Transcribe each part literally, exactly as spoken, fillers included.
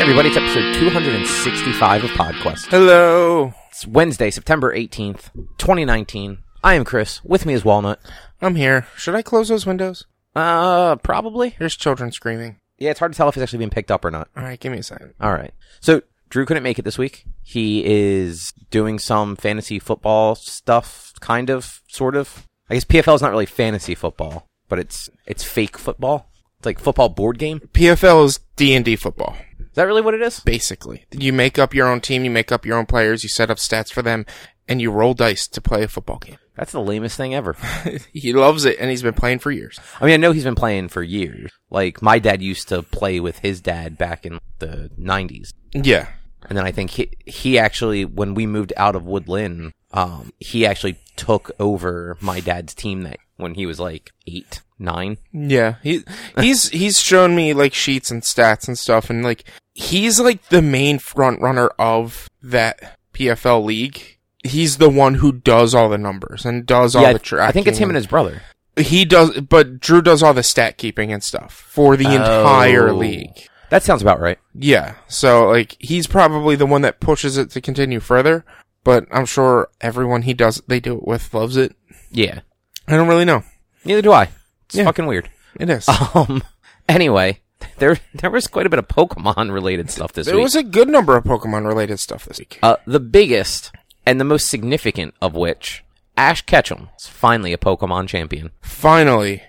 everybody, it's episode two hundred sixty-five of PodQuest. Hello. It's Wednesday, September eighteenth, twenty nineteen. I am Chris. With me is Walnut. I'm here. Should I close those windows? Uh, probably. There's children screaming. Yeah, it's hard to tell if it's actually being picked up or not. All right, give me a second. All right. So, Drew couldn't make it this week. He is doing some fantasy football stuff, kind of, sort of. I guess P F L is not really fantasy football, but it's it's fake football. It's like football board game. P F L is D and D football. Is that really what it is? Basically. You make up your own team, you make up your own players, you set up stats for them, and you roll dice to play a football game. That's the lamest thing ever. He loves it, and he's been playing for years. I mean, I know he's been playing for years. Like, my dad used to play with his dad back in the nineties. Yeah. And then I think he, he actually, when we moved out of Woodland, um, he actually took over my dad's team that when he was like eight, nine. Yeah. He he's he's shown me like sheets and stats and stuff, and like he's like the main front runner of that P F L league. He's the one who does all the numbers and does all yeah, the tracking. I think it's him and his brother. He does, but Drew does all the stat keeping and stuff for the Oh. entire league. That sounds about right. Yeah, so like he's probably the one that pushes it to continue further, but I'm sure everyone he does they do it with loves it. Yeah. I don't really know. Neither do I. It's Yeah. fucking weird. It is. Um. Anyway, there there was quite a bit of Pokemon related stuff this There week. was a good number of Pokemon related stuff this week. Uh, the biggest and the most significant of which, Ash Ketchum is finally a Pokemon champion. Finally.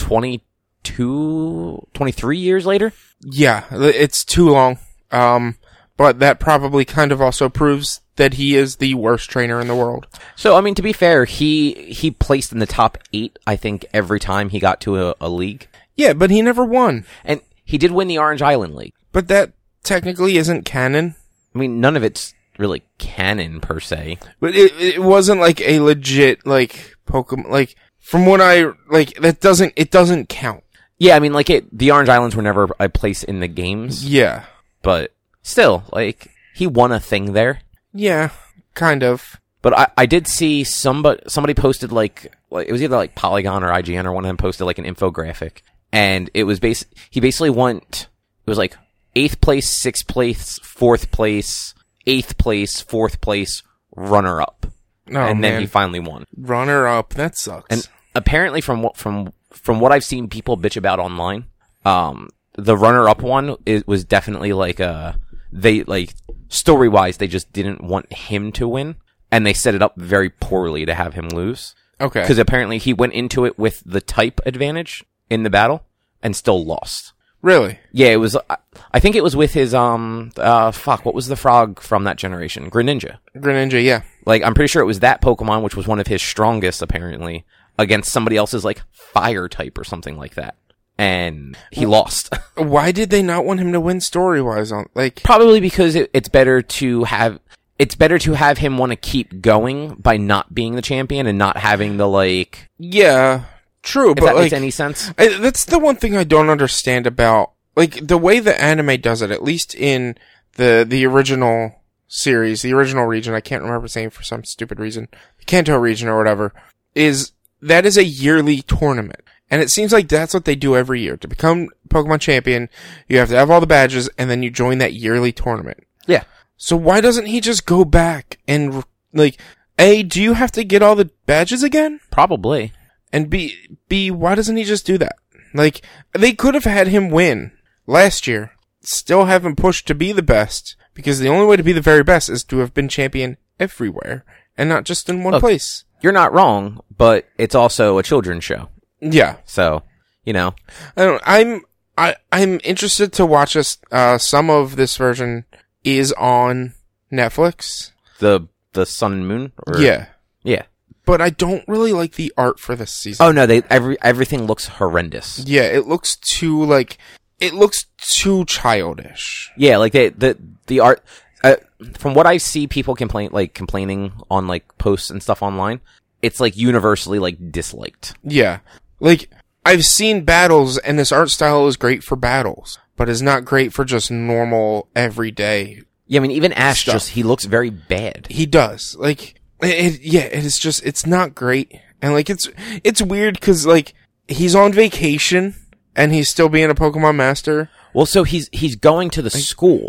twenty-two, twenty-three years later? Yeah, it's too long. Um, but that probably kind of also proves that he is the worst trainer in the world. So, I mean, to be fair, he he placed in the top eight, I think, every time he got to a, a league. Yeah, but he never won. And he did win the Orange Island League. But that technically isn't canon. I mean, none of it's really canon, per se. But it it wasn't like a legit, like, Pokemon, like, from what I, like, that doesn't, it doesn't count. Yeah, I mean, like, it, the Orange Islands were never a place in the games. Yeah. But still, like, he won a thing there. Yeah, kind of. But I, I did see somebody, somebody posted, like, like, it was either, like, Polygon or I G N or one of them posted, like, an infographic. And it was bas- he basically went, it was like, eighth place, sixth place, fourth place, eighth place, fourth place, runner-up. Oh, and man. then he finally won. Runner up, that sucks. And apparently from what, from, from what I've seen people bitch about online, um, the runner-up one is, was definitely like, uh, they, like, story-wise, they just didn't want him to win. And they set it up very poorly to have him lose. Okay. Because apparently he went into it with the type advantage in the battle and still lost. Really? Yeah, it was, I think it was with his, um, uh, fuck, what was the frog from that generation? Greninja. Greninja, yeah. Like, I'm pretty sure it was that Pokemon, which was one of his strongest, apparently, against somebody else's, like, fire type or something like that. And he lost. Why did they not want him to win story-wise? On Like, Probably because it, it's better to have, it's better to have him want to keep going by not being the champion and not having the, like, yeah, true, if but that like, makes any sense. I, that's the one thing I don't understand about, like, the way the anime does it, at least in the, the original series, the original region, I can't remember saying for some stupid reason, Kanto region or whatever, is, that is a yearly tournament. And it seems like that's what they do every year. To become Pokemon champion, you have to have all the badges, and then you join that yearly tournament. Yeah. So why doesn't he just go back and, like, A, do you have to get all the badges again? Probably. And B, B, why doesn't he just do that? Like, they could have had him win last year, still have him pushed to be the best, because the only way to be the very best is to have been champion everywhere, and not just in one Look, place. You're not wrong, but it's also a children's show. Yeah. So, you know. I don't, I'm, I, I'm interested to watch this, uh, some of this version is on Netflix. The, the Sun and Moon? Or, Yeah. Yeah. But I don't really like the art for this season. Oh no, they, every, everything looks horrendous. Yeah, it looks too, like, it looks too childish. Yeah, like they, the, the art, uh, from what I see people complain, like complaining on like posts and stuff online, it's like universally like disliked. Yeah. Like, I've seen battles, and this art style is great for battles, but is not great for just normal, everyday. Yeah, I mean, even Ash Stuff. just, he looks very bad. He does. Like, it, it, yeah, it is just, it's not great. And like, it's, it's weird because like, he's on vacation, and he's still being a Pokemon master. Well, so he's, he's going to the school.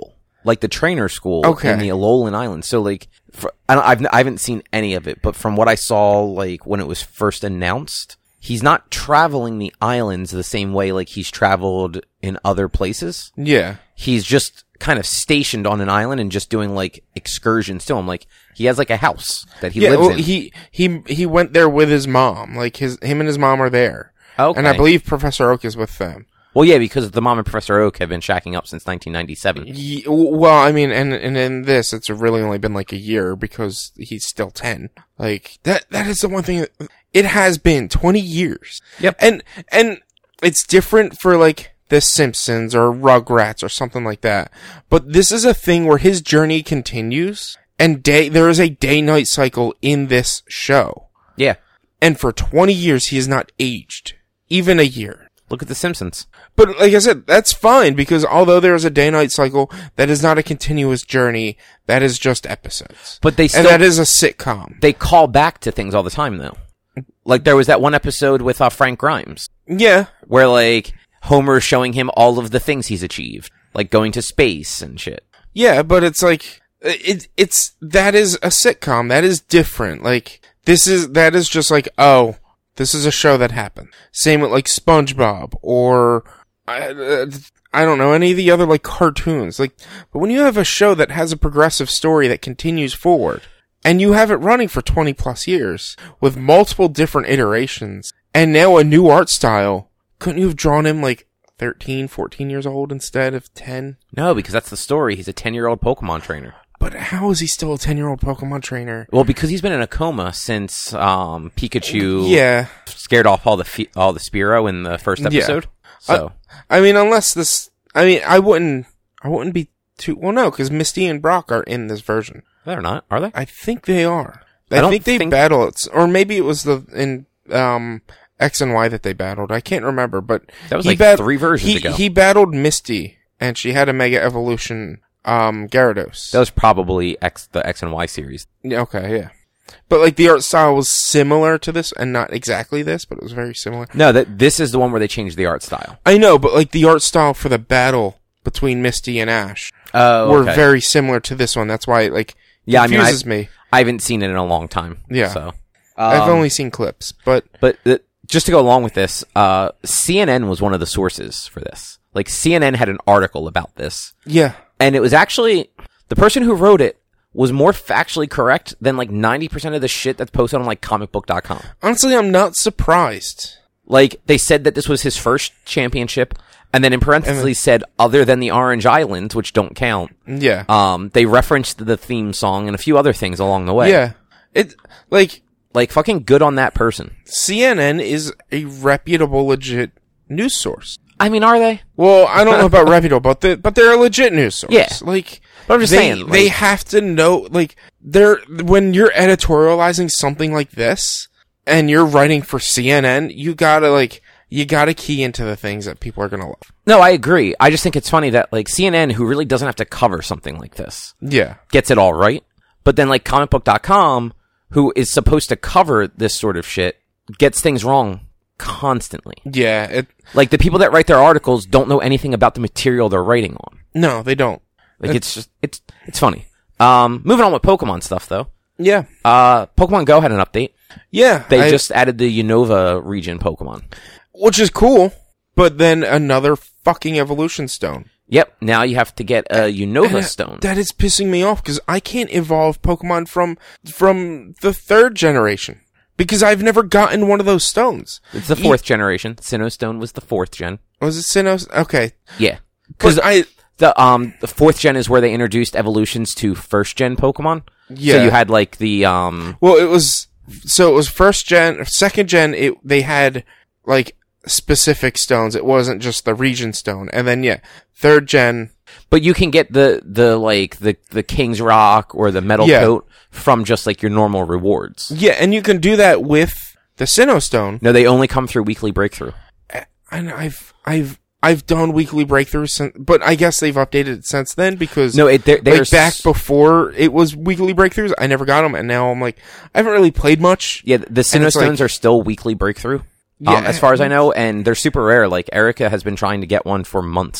like the trainer school Okay. in the Alolan Islands. So like, for, I, don't, I've I haven't seen any of it, but from what I saw, like when it was first announced, he's not traveling the islands the same way like he's traveled in other places. Yeah. He's just kind of stationed on an island and just doing like excursions to him. Like he has like a house that he Yeah, lives well, in. he he he went there with his mom. Like his him and his mom are there. Okay. And I believe Professor Oak is with them. Well, yeah, because the mom and Professor Oak have been shacking up since nineteen ninety-seven. Ye- well, I mean, and and in this, it's really only been like a year because he's still ten. Like that. That is the one thing. That, it has been twenty years. Yep. And and it's different for like The Simpsons or Rugrats or something like that. But this is a thing where his journey continues, and day there is a day-night cycle in this show. Yeah. And for twenty years, he has not aged, even a year. Look at The Simpsons. But like I said, that's fine because although there is a day-night cycle, that is not a continuous journey. That is just episodes. But they still, and that is a sitcom. they call back to things all the time, though. Like there was that one episode with uh, Frank Grimes Yeah. where like Homer's showing him all of the things he's achieved, like going to space and shit. Yeah, but it's like, it, it's, that is a sitcom. That is different. Like, this is, that is just like, oh, this is a show that happened. Same with like SpongeBob or, I, uh, I don't know, any of the other like cartoons. Like, but when you have a show that has a progressive story that continues forward, and you have it running for twenty plus years with multiple different iterations, and now a new art style, couldn't you have drawn him like thirteen, fourteen years old instead of ten? No, because that's the story. He's a ten-year-old Pokemon trainer. But how is he still a ten-year-old Pokemon trainer? Well, because he's been in a coma since um, Pikachu Yeah. scared off all the fe- all the Spearow in the first Yeah. episode. So I mean, unless this, I mean, I wouldn't, I wouldn't be too, well, no, because Misty and Brock are in this version. they're not, are they? I think they are. I I, don't think they think- battle it, or maybe it was the, in, um, X and Y that they battled. I can't remember, but That was he like bat- three versions he, ago. He battled Misty, and she had a Mega Evolution, um, Gyarados. That was probably X the X and Y series. Yeah, okay, yeah. But like the art style was similar to this, and not exactly this, but it was very similar. No, that this is the one where they changed the art style. I know, but like the art style for the battle between Misty and Ash Oh, were okay. very similar to this one. That's why it like Yeah, I mean, confuses I- me. I haven't seen it in a long time. Yeah. So I've um, only seen clips, but But the, just to go along with this, uh, C N N was one of the sources for this. Like C N N had an article about this, yeah, and it was actually the person who wrote it was more factually correct than like ninety percent of the shit that's posted on like comic book dot com. honestly, I'm not surprised. Like they said that this was his first championship, and then in parentheses said other than the Orange Islands, which don't count. Yeah, Um, they referenced the theme song and a few other things along the way. yeah. It like Like fucking good on that person. C N N is a reputable, legit news source. I mean, are they? Well, I don't know about reputable, but they, but they're a legit news source. Yeah. Like, But I'm just they, saying, they like- have to know, like, they're, when you're editorializing something like this, and you're writing for C N N, you gotta, like, you gotta key into the things that people are gonna love. No, I agree. I just think it's funny that like C N N, who really doesn't have to cover something like this, Yeah. gets it all right. But then like comic book dot com, who is supposed to cover this sort of shit, gets things wrong constantly. Yeah, it, Like the people that write their articles don't know anything about the material they're writing on. no, they don't. Like it's just it's it's funny. Um, moving on with Pokemon stuff though. Yeah. Uh, Pokemon Go had an update. Yeah. They I- just added the Unova region Pokemon. which is cool, but then another fucking evolution stone. Yep. Now you have to get a Unova And stone. That is pissing me off because I can't evolve Pokemon from from the third generation because I've never gotten one of those stones. It's the fourth generation. Sinnoh Stone was the fourth gen. Was it Sinnoh? Okay, Yeah. because Because I the um the fourth gen is where they introduced evolutions to first gen Pokemon. Yeah. So you had like the um well, it was so it was first gen, second gen. It they had like specific stones. It wasn't just the region stone, and then yeah, third gen. but you can get the the like the the King's Rock or the Metal Yeah. Coat from just like your normal rewards. Yeah, and you can do that with the Sinnoh stone. No, they only come through weekly breakthrough. And I've I've I've done weekly breakthroughs, since, but I guess they've updated it since then because No, it they're, they're like back s- before it was weekly breakthroughs, I never got them, and now I'm like I haven't really played much. Yeah, the Sinnoh it's like- Stones are still weekly breakthrough. Yeah. Um, as far as I know, and they're super rare. Like Erica has been trying to get one for months.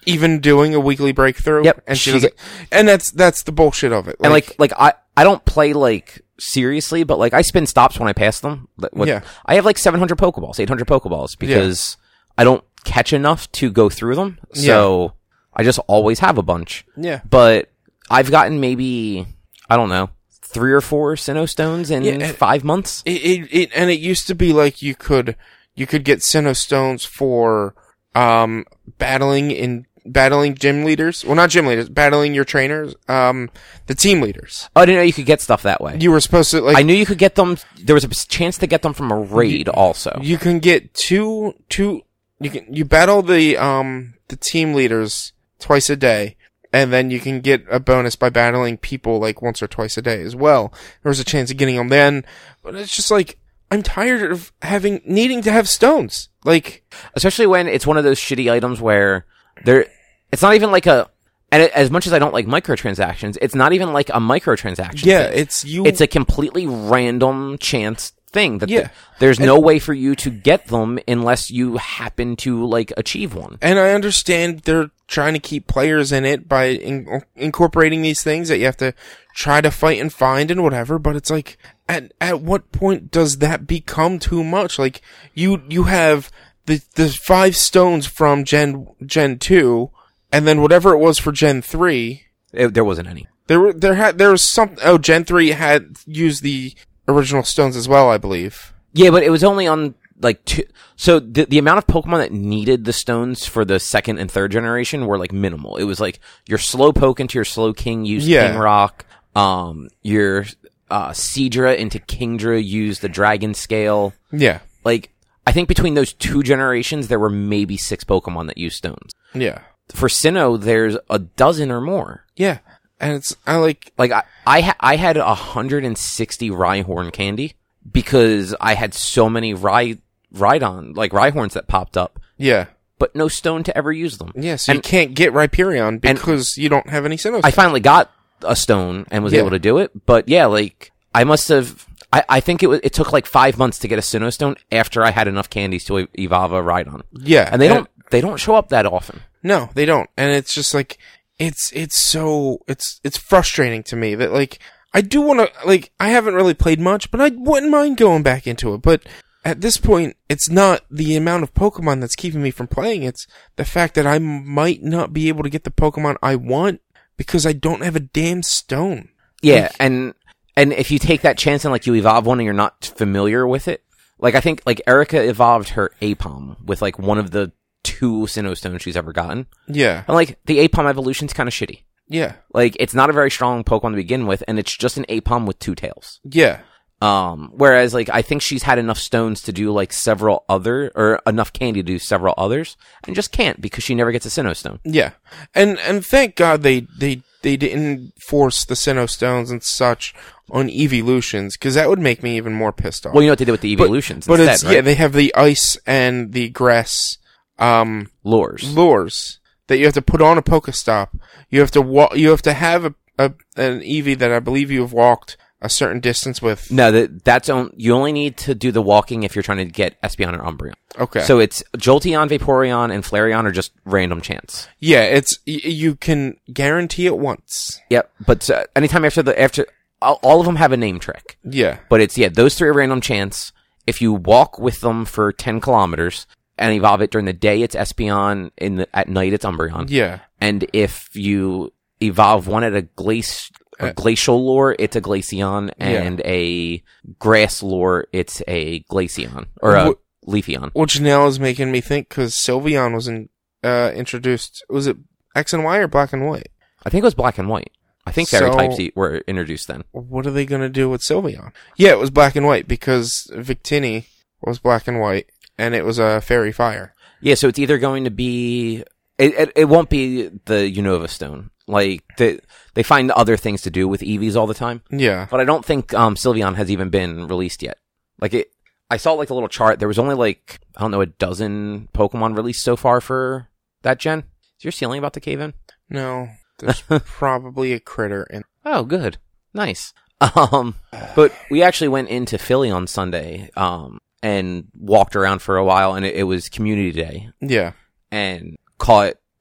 even doing a weekly breakthrough. Yep. And she, She doesn't, and that's that's the bullshit of it. and like like I I don't play like seriously, but like I spin stops when I pass them. Like, what- Yeah. I have like seven hundred Pokeballs, eight hundred Pokeballs because I don't catch enough to go through them. So I just always have a bunch. yeah. But I've gotten maybe, I don't know, three or four Sinnoh Stones in Yeah, and- five months. It, it, it and it used to be like you could you could get Sinnoh Stones for um battling in battling gym leaders. Well, not gym leaders, battling your trainers, um the team leaders. Oh, I didn't know you could get stuff that way. You were supposed to like I knew you could get them. There was a chance to get them from a raid also. you can get two two you can you battle the um the team leaders twice a day. And then you can get a bonus by battling people like once or twice a day as well. There's a chance of getting them then, but it's just like I'm tired of having needing to have stones. Like, Especially when it's one of those shitty items where there, it's not even like a, and it, as much as I don't like microtransactions, it's not even like a microtransaction. yeah, thing. it's you. It's a completely random chance thing that Yeah. th- there's no way for you to get them unless you happen to like achieve one. and I understand they're trying to keep players in it by in- incorporating these things that you have to try to fight and find and whatever. But it's like, at at what point does that become too much? Like, you you have the the five stones from Gen Gen two, and then whatever it was for Gen three. It, there wasn't any. There were there had there was some. Oh, Gen three had used the original stones as well, I believe. Yeah, but it was only on like two. So the the amount of Pokemon that needed the stones for the second and third generation were like minimal. It was like your Slowpoke into your Slowking used Yeah. King Rock. Um, your uh, Seadra into Kingdra used the Dragon Scale. Yeah, Like I think between those two generations, there were maybe six Pokemon that used stones. yeah, For Sinnoh, there's a dozen or more. yeah. And it's I like Like I, I, ha- I had one hundred sixty Rhyhorn candy because I had so many Rhy, Rhydon, like Rhyhorns that popped up, yeah. but no stone to ever use them. Yeah, so And- you can't get Rhyperion because you don't have any Sinnoh. I finally got a stone and was Yeah. able to do it, but yeah, like I must have. I, I think it was. It took like five months to get a Sinnoh Stone after I had enough candies to e- evolve a Rhydon, yeah, and they don't. They don't show up that often. No, they don't. And it's just like it's it's so it's it's frustrating to me that like I do want to like I haven't really played much, but I wouldn't mind going back into it. But at this point, it's not the amount of Pokemon that's keeping me from playing. It's the fact that I might not be able to get the Pokemon I want because I don't have a damn stone. Yeah, Like- and and if you take that chance and like you evolve one and you're not familiar with it, like I think like Erica evolved her Apom with like one of the two Sinnoh Stones she's ever gotten, Yeah, and like the Apom evolution's kind of shitty. yeah, Like it's not a very strong Pokemon to begin with, and it's just an Apom with two tails. yeah, Um, whereas like I think she's had enough stones to do like several other or enough candy to do several others, and just can't because she never gets a Sinnoh Stone. yeah. And and thank God they they they didn't force the Sinnoh Stones and such on evolutions because that would make me even more pissed off. Well, you know what they did with the evolutions But instead, it's right? yeah, they have the ice and the grass um Lures. lures that you have to put on a Pokestop. You have to walk. You have to have a, a an Eevee that I believe you have walked a certain distance with. No, that that's on, you only need to do the walking if you're trying to get Espeon or Umbreon. Okay. So it's Jolteon, Vaporeon, and Flareon are just random chance. yeah, it's y- you can guarantee it once. Yep. But uh, anytime after the after all, all of them have a name trick. Yeah, But it's yeah, those three are random chance. If you walk with them for ten kilometers and evolve it during the day, it's Espeon. In the at night, it's Umbreon. yeah, And if you evolve one at a glace. A Uh, glacial lore, it's a Glaceon, and a grass lore, it's a Glaceon or a Wh- Leafeon. which now is making me think because Sylveon was in, uh, introduced. Was it X and Y or Black and White? I think it was black and white. I think fairy So- types e- were introduced then. What are they going to do with Sylveon? Yeah, it was Black and White because Victini was Black and White, and it was a Fairy Fire. Yeah, so it's either going to be it. It, it won't be the Unova Stone. Like the, they find other things to do with Eevees all the time, Yeah, but I don't think um, Sylveon has even been released yet. Like it, I saw like the little chart. There was only like I don't know a dozen Pokemon released so far for that gen. Is your ceiling about to cave in? no, there's probably a critter in. Oh, good. Nice. Um, but we actually went into Philly on Sunday, um, and walked around for a while, and it, it was community day, Yeah, and caught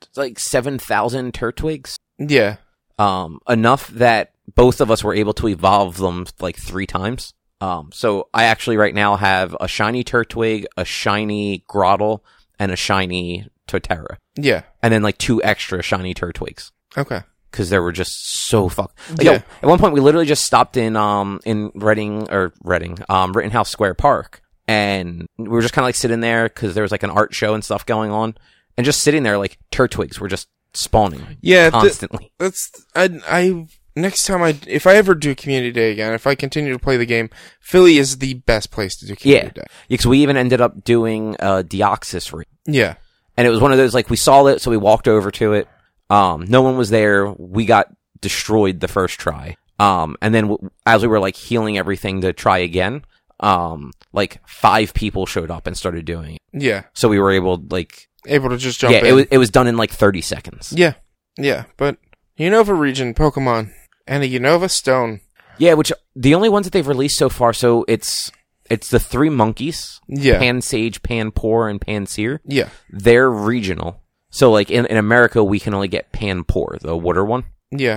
like seven thousand Turtwigs. Yeah. Um, enough that both of us were able to evolve them like three times. Um, so I actually right now have a shiny Turtwig, a shiny Grottle, and a shiny Totara. Yeah. And then like two extra shiny Turtwigs. Okay. Because they were just so fuck. Like, Yeah. yo, at one point, we literally just stopped in um in Reading or Reading, um Rittenhouse Square Park, and we were just kind of like sitting there because there was like an art show and stuff going on, and just sitting there like Turtwigs were just spawning. Yeah. th- constantly. that's I. I next time I if I ever do Community Day again, if I continue to play the game, Philly is the best place to do Community Yeah, Day. because we even ended up doing uh Deoxys raid, Yeah. and it was one of those like we saw it, so we walked over to it. Um, no one was there. We got destroyed the first try. Um, and then w- as we were like healing everything to try again, um, like five people showed up and started doing it. Yeah. So we were able like, Able to just jump yeah, in. it was, it was done in like thirty seconds. Yeah. Yeah. But Unova region Pokemon and a Unova Stone. Yeah, which the only ones that they've released so far. So it's, it's the three monkeys, Yeah. Pansage, Panpour, and Pansear. Yeah. They're regional. So like in, in America, we can only get Panpour, the water one. Yeah.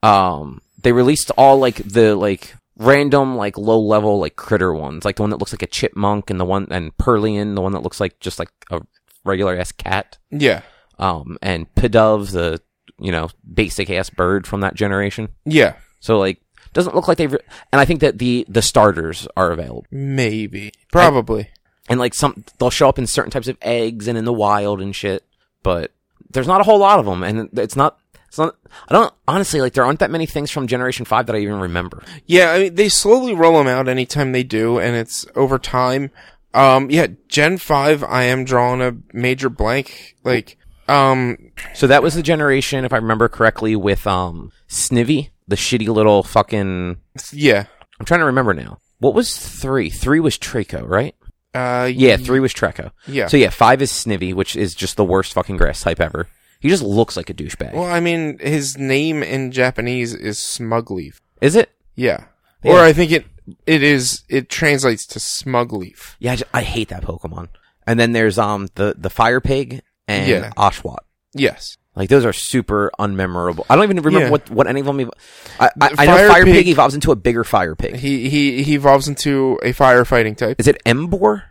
Um, they released all like the like random like low level like critter ones, like the one that looks like a chipmunk and the one and Perlian, the one that looks like just like a regular ass cat. Yeah. Um, and Pidove, the you know basic ass bird from that generation. Yeah. So like doesn't look like they've re- and I think that the the starters are available. Maybe. Probably. And, and like some they'll show up in certain types of eggs and in the wild and shit, but there's not a whole lot of them, and it's not. It's not. I don't honestly like. There aren't that many things from Generation Five that I even remember. Yeah, I mean, they slowly roll them out anytime they do, and it's over time. Um, yeah, Gen five, I am drawing a major blank. Like, um, So that was the generation, if I remember correctly, with um Snivy, the shitty little fucking. yeah. I'm trying to remember now. What was three? Three was Traco, right? Uh, Yeah, three was Treco. Yeah. So yeah, five is Snivy, which is just the worst fucking grass type ever. He just looks like a douchebag. Well, I mean, his name in Japanese is Smugleaf. Is it? Yeah. Yeah. Or I think it, it is, it translates to Smugleaf. Yeah, I, just, I hate that Pokemon. And then there's um the the Fire Pig and Yeah. Oshawott. Yes. Like those are super unmemorable. I don't even remember Yeah. what, what any of them. Ev- I I, The I know Fire Fire Pig, Pig- evolves into a bigger Fire Pig. He, he, he evolves into a firefighting type. Is it Embor?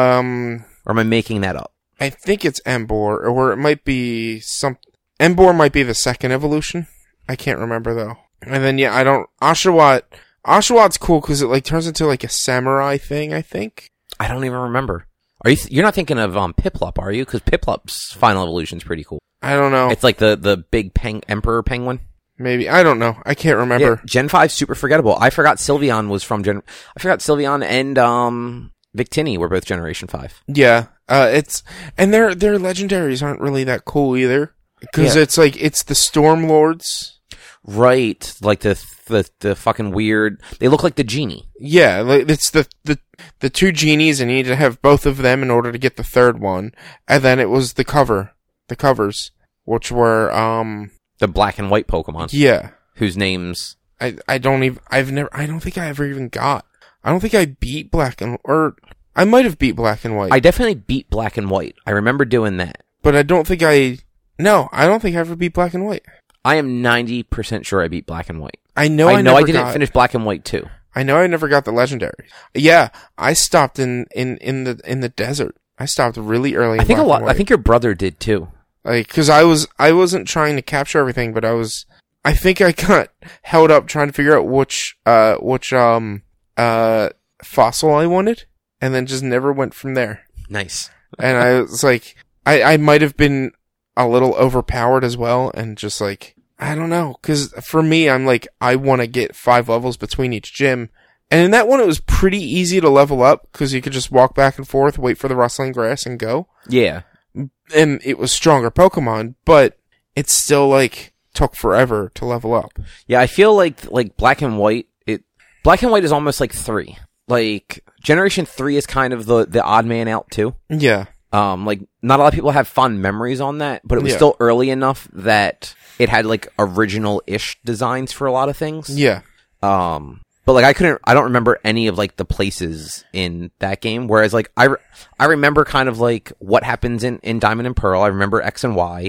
Um, Or am I making that up? I think it's Embor, or it might be some. Embor might be the second evolution. I can't remember though. And then yeah, I don't. Oshawott. Oshawott's cool because it like turns into like a samurai thing. I think. I don't even remember. Are you? Th- you're not thinking of um Piplup, are you? Because Piplup's final evolution is pretty cool. I don't know. It's like the the big peng- Emperor Penguin. Maybe I don't know. I can't remember. Yeah, Gen five super forgettable. I forgot Sylveon was from Gen. I forgot Sylveon and um Victini were both Generation five. Yeah. Uh, it's and their their legendaries aren't really that cool either because Yeah. it's like it's the Storm Lords. Right, like the the the fucking weird. They look like the genie. Yeah, like it's the the the two genies, and you need to have both of them in order to get the third one. And then it was the cover, the covers, which were um The black and white Pokemon. yeah. Whose names? I I don't even I've never I don't think I ever even got. I don't think I beat Black and or I might have beat Black and White. I definitely beat black and white. I remember doing that. but I don't think I no, I don't think I ever beat Black and White. I am ninety percent sure I beat black and white. I know I, I know never I didn't got, finish black and white too. I know I never got the legendary. Yeah, I stopped in in in the in the desert. I stopped really early. In I think a Black lot. and I White. think your brother did too. Like, cause I was, I wasn't trying to capture everything, but I was, I think I got held up trying to figure out which, uh, which, um, uh, fossil I wanted, and then just never went from there. Nice. And I was like, I, I might have been a little overpowered as well, and just like, I don't know, cause for me, I'm like, I want to get five levels between each gym. And in that one, it was pretty easy to level up, cause you could just walk back and forth, wait for the rustling grass, and go. Yeah. And it was stronger Pokemon, but it still like took forever to level up. Yeah, I feel like like black and white. It black and white is almost like three. Like Generation three is kind of the the odd man out too. Yeah. Um, like not a lot of people have fond memories on that, but it was Yeah. still early enough that it had like original-ish designs for a lot of things. Yeah. Um, but like I couldn't, I don't remember any of like the places in that game. Whereas like I, re- I remember kind of like what happens in, in Diamond and Pearl. I remember X and Y.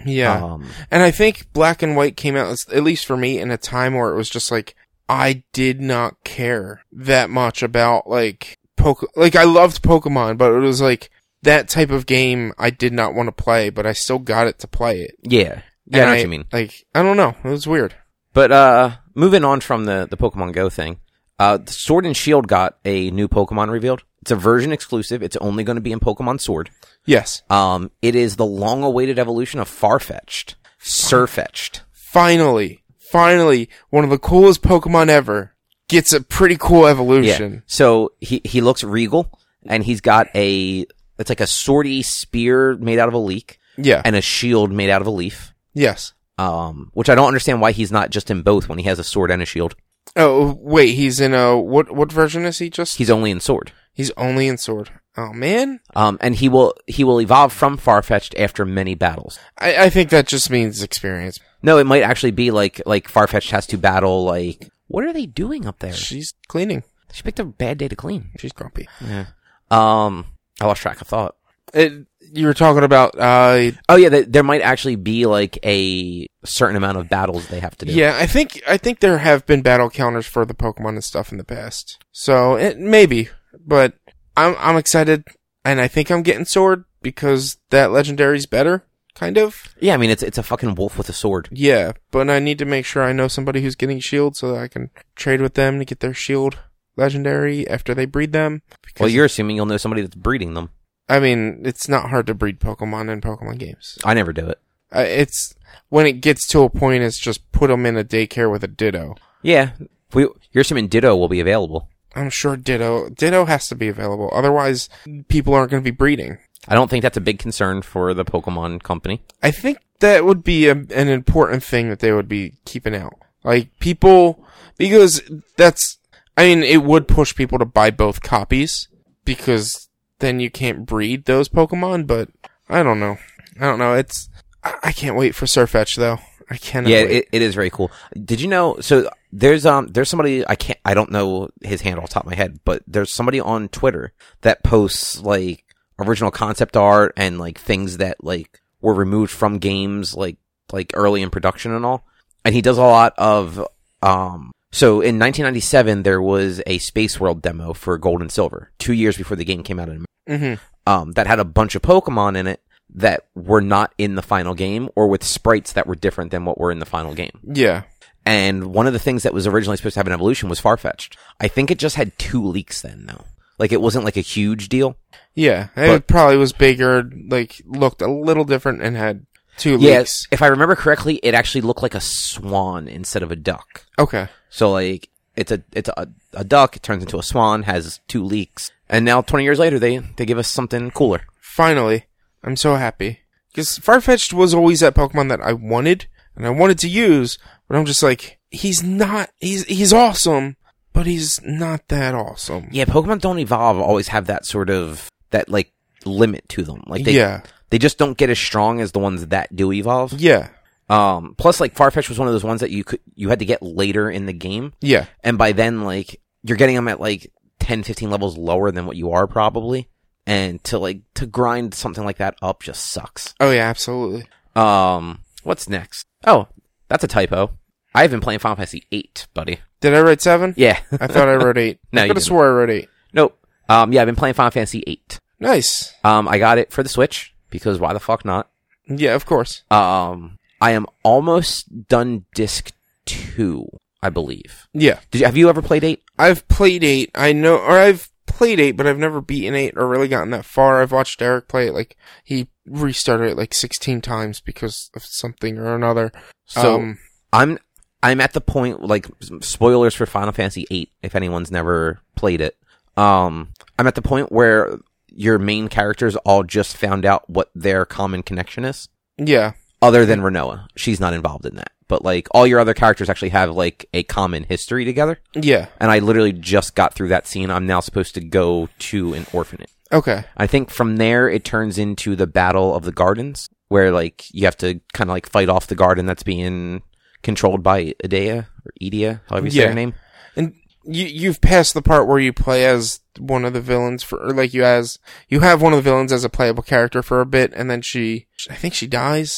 Yeah. Um, And I think Black and White came out, at least for me, in a time where it was just like, I did not care that much about, like, Poke- like, I loved Pokemon, but it was like, that type of game I did not want to play, but I still got it to play it. yeah. Yeah, I And know what I- you mean. Like, I don't know. It was weird. But, uh, moving on from the, the Pokemon Go thing, uh, Sword and Shield got a new Pokemon revealed. It's a version exclusive. It's only going to be in Pokemon Sword. Yes. Um, it is the long-awaited evolution of Farfetch'd. Sirfetch'd. Finally. Finally, one of the coolest Pokemon ever gets a pretty cool evolution. Yeah. So he he looks regal, and he's got a it's like a swordy spear made out of a leek, Yeah. and a shield made out of a leaf. Yes. Um, which I don't understand why he's not just in both when he has a sword and a shield. Oh, wait, he's in a, what, what version is he just? He's only in sword. He's only in Sword. Oh, man. Um, and he will he will evolve from Farfetch'd after many battles. I, I think that just means experience. No, it might actually be like like Farfetch'd has to battle like what are they doing up there? She's cleaning. She picked a bad day to clean. She's grumpy. Yeah. Um, I lost track of thought. It, you were talking about, uh, Oh yeah, th- there might actually be like a certain amount of battles they have to do. yeah, I think, I think there have been battle counters for the Pokemon and stuff in the past. So, it, maybe, but I'm, I'm excited, and I think I'm getting Sword because that legendary's better, kind of. Yeah, I mean it's it's a fucking wolf with a sword. Yeah, but I need to make sure I know somebody who's getting Shield so that I can trade with them to get their Shield legendary after they breed them. Because, Well, you're assuming you'll know somebody that's breeding them. I mean, it's not hard to breed Pokemon in Pokemon games. I never do it. Uh, it's when it gets to a point, it's just put them in a daycare with a Ditto. Yeah, we, you're assuming Ditto will be available. I'm sure Ditto Ditto has to be available. Otherwise, people aren't going to be breeding. I don't think that's a big concern for the Pokemon company. I think that would be a, an important thing that they would be keeping out. Like, people, because that's, I mean, it would push people to buy both copies, because then you can't breed those Pokemon, but I don't know. I don't know. It's, I, I can't wait for Sirfetch'd, though. I cannot Yeah, wait. it, it is very cool. Did you know? So there's um there's somebody I can't I don't know his handle off the top of my head, but there's somebody on Twitter that posts like original concept art and like things that like were removed from games like like early in production and all. And he does a lot of um. So in nineteen ninety-seven there was a Space World demo for Gold and Silver, two years before the game came out in Mm-hmm. um that had a bunch of Pokemon in it that were not in the final game or with sprites that were different than what were in the final game. Yeah. And one of the things that was originally supposed to have an evolution was Farfetch'd. I think it just had two leaks then, though. Like, it wasn't like a huge deal. Yeah. But- it probably was bigger, like, looked a little different and had two Yes, leaks. if I remember correctly, it actually looked like a swan instead of a duck. Okay. So, like, it's a it's a, a duck, it turns into a swan, has two leaks. And now, twenty years later, they, they give us something cooler. Finally. I'm so happy. Because Farfetch'd was always that Pokemon that I wanted, and I wanted to use, but I'm just like, he's not, he's, he's awesome, but he's not that awesome. Yeah, Pokemon Don't Evolve always have that sort of, that, like, limit to them. Like, they, Yeah. they just don't get as strong as the ones that do evolve. Yeah. Um, plus, like, Farfetch'd was one of those ones that you could, you had to get later in the game. Yeah. And by then, like, you're getting them at, like, ten, fifteen levels lower than what you are, probably. And to, like, to grind something like that up just sucks. Oh yeah, absolutely. Um, what's next? Oh, that's a typo. I've been playing Final Fantasy eight, buddy. Did I write seven? Yeah. I thought I wrote eight. No, I you could have didn't. swore I wrote eight. Nope. Um, yeah, I've been playing Final Fantasy eight. Nice. Um, I got it for the Switch, because why the fuck not? Yeah, of course. Um, I am almost done disc two, I believe. Yeah. Did you, have you ever played eight? I've played eight. I know, or I've played eight, but I've never beaten eight or really gotten that far. I've watched Eric play it. Like, he restarted it like sixteen times because of something or another. So um, I'm I'm at the point, like, spoilers for Final Fantasy eight, if anyone's never played it. Um, I'm at the point where your main characters all just found out what their common connection is, yeah. other than Renoa. She's not involved in that. But, like, all your other characters actually have, like, a common history together. Yeah. And I literally just got through that scene. I'm now supposed to go to an orphanage. Okay. I think from there, it turns into the Battle of the Gardens, where, like, you have to kind of, like, fight off the garden that's being controlled by Idea, or Edea, however you say Yeah. her name. And you, you've passed the part where you play as one of the villains for, or like you as, you have one of the villains as a playable character for a bit, and then she, I think she dies.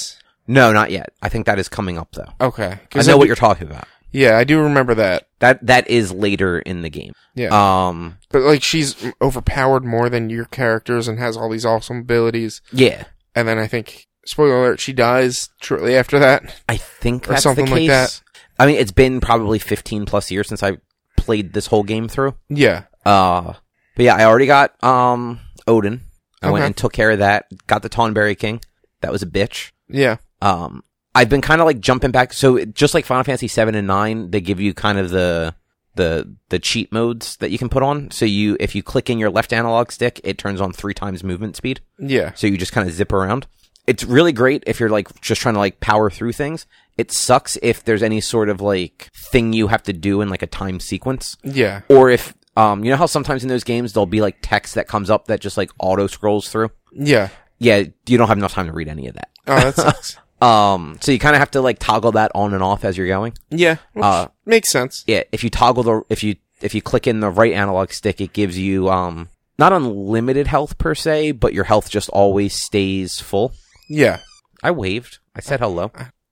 No, not yet. I think that is coming up though. Okay. I know what you're talking about. Yeah, I do remember that. That that is later in the game. Yeah. Um. But like, she's overpowered more than your characters and has all these awesome abilities. Yeah. And then I think, spoiler alert, she dies shortly after that. I think Or that's something the like case. that. I mean, it's been probably fifteen plus years since I played this whole game through. Yeah. Uh. But yeah, I already got um Odin. I went Okay. and took care of that. Got the Tonberry King. That was a bitch. Yeah. Um. I've been kind of like jumping back. So it- just like Final Fantasy seven and nine, they give you kind of the the the cheat modes that you can put on. So you, if you click in your left analog stick, it turns on three times movement speed. Yeah. So you just kind of zip around. It's really great if you're like just trying to like power through things. It sucks if there's any sort of like thing you have to do in like a time sequence, Yeah. or if um you know how sometimes in those games there'll be like text that comes up that just like auto scrolls through. Yeah. Yeah, you don't have enough time to read any of that. Oh, that sucks. Um, so you kind of have to like toggle that on and off as you're going. Yeah. Which Uh, makes sense. Yeah, if you toggle the if you if you click in the right analog stick, it gives you um not unlimited health per se, but your health just always stays full. Yeah. I waved. I said hello.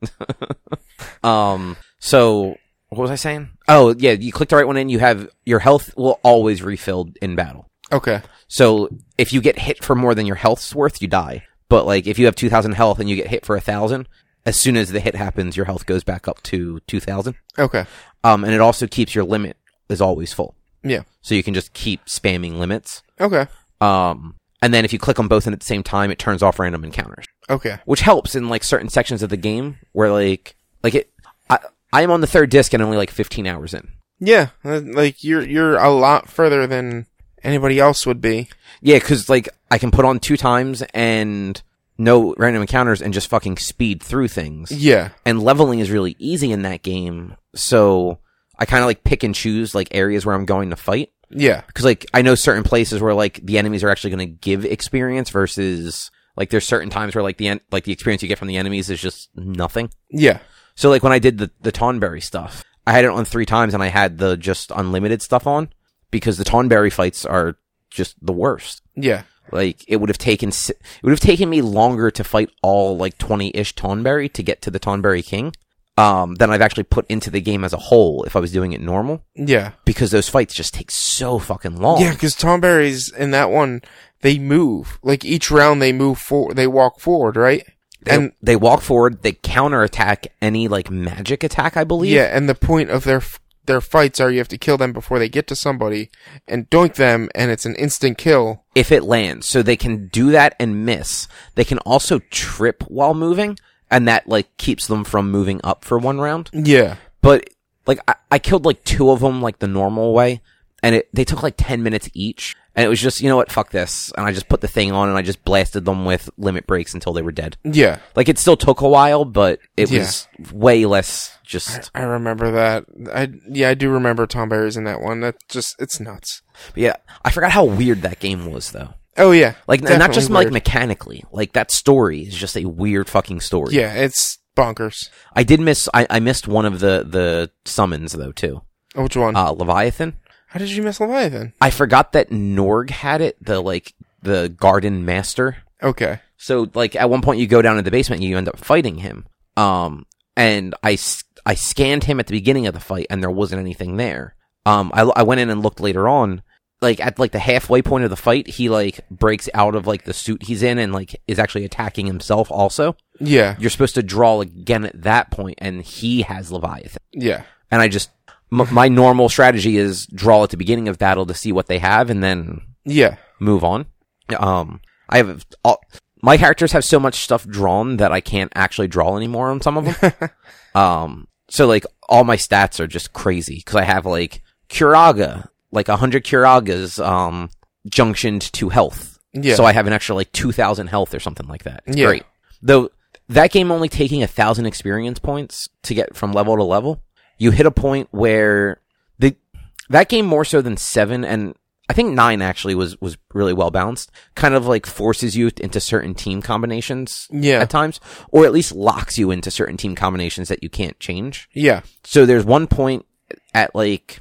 um. So what was I saying? Oh yeah, you click the right one in. You have your health will always refill in battle. Okay. So if you get hit for more than your health's worth, you die. But like if you have two thousand health and you get hit for a thousand, as soon as the hit happens, your health goes back up to two thousand. Okay. Um, and it also keeps your limit is always full. Yeah. So you can just keep spamming limits. Okay. Um, and then if you click on both at the same time, it turns off random encounters, Okay. which helps in like certain sections of the game where like, like it, I, I am on the third disc and only like fifteen hours in. Yeah. uh, Like, you're, you're a lot further than anybody else would be. Yeah. Cause like I can put on two times and no random encounters and just fucking speed through things. Yeah. And leveling is really easy in that game. So I kind of like pick and choose like areas where I'm going to fight. Yeah. Because, like, I know certain places where, like, the enemies are actually going to give experience versus, like, there's certain times where, like, the en- like the experience you get from the enemies is just nothing. Yeah. So, like, when I did the, the Tonberry stuff, I had it on three times and I had the just unlimited stuff on because the Tonberry fights are just the worst. Yeah. Like, it would have taken, si- it would have taken me longer to fight all, like, twenty-ish Tonberry to get to the Tonberry King, um, than I've actually put into the game as a whole if I was doing it normal. Yeah. Because those fights just take so fucking long. Yeah, because Tonberries in that one, they move. Like, each round they move forward, they walk forward, right? They, And, they walk forward, they counterattack any, like, magic attack, I believe. yeah, and the point of their, f- their fights are you have to kill them before they get to somebody, and doink them, and it's an instant kill. If it lands. So they can do that and miss. They can also trip while moving, and that, like, keeps them from moving up for one round. Yeah. But, like, I, I killed, like, two of them, like, the normal way, and it they took, like, ten minutes each. And it was just, you know what, fuck this. And I just put the thing on and I just blasted them with limit breaks until they were dead. Yeah. Like, it still took a while, but it Yeah. was way less just... I remember that. I, yeah, I do remember Tonberries in that one. That just, it's nuts. But yeah, I forgot how weird that game was, though. Oh, yeah. Like, n- not Definitely just like weird. mechanically. Like, that story is just a weird fucking story. Yeah, it's bonkers. I did miss, I, I missed one of the, the summons, though, too. Oh, which one? Uh, Leviathan. How did you miss Leviathan? I forgot that Norg had it, the, like, the garden master. Okay. So, like, at one point you go down in the basement and you end up fighting him. Um, and I, s- I scanned him at the beginning of the fight and there wasn't anything there. Um, I, I went in and looked later on. Like, at, like, the halfway point of the fight, he, like, breaks out of, like, the suit he's in and, like, is actually attacking himself also. Yeah. You're supposed to draw again at that point, and he has Leviathan. Yeah. And I just, m- my normal strategy is draw at the beginning of battle to see what they have and then Yeah. move on. Um, I have, all, my characters have so much stuff drawn that I can't actually draw anymore on some of them. um, so, like, all my stats are just crazy, because I have, like, Curaga, like, a hundred Curagas, um, junctioned to health. Yeah. So I have an extra, like, two thousand health or something like that. It's Yeah. great. Though, that game only taking a thousand experience points to get from level to level, you hit a point where the, that game more so than seven, and I think nine actually was, was really well balanced, kind of like forces you into certain team combinations Yeah. at times, or at least locks you into certain team combinations that you can't change. Yeah. So there's one point at like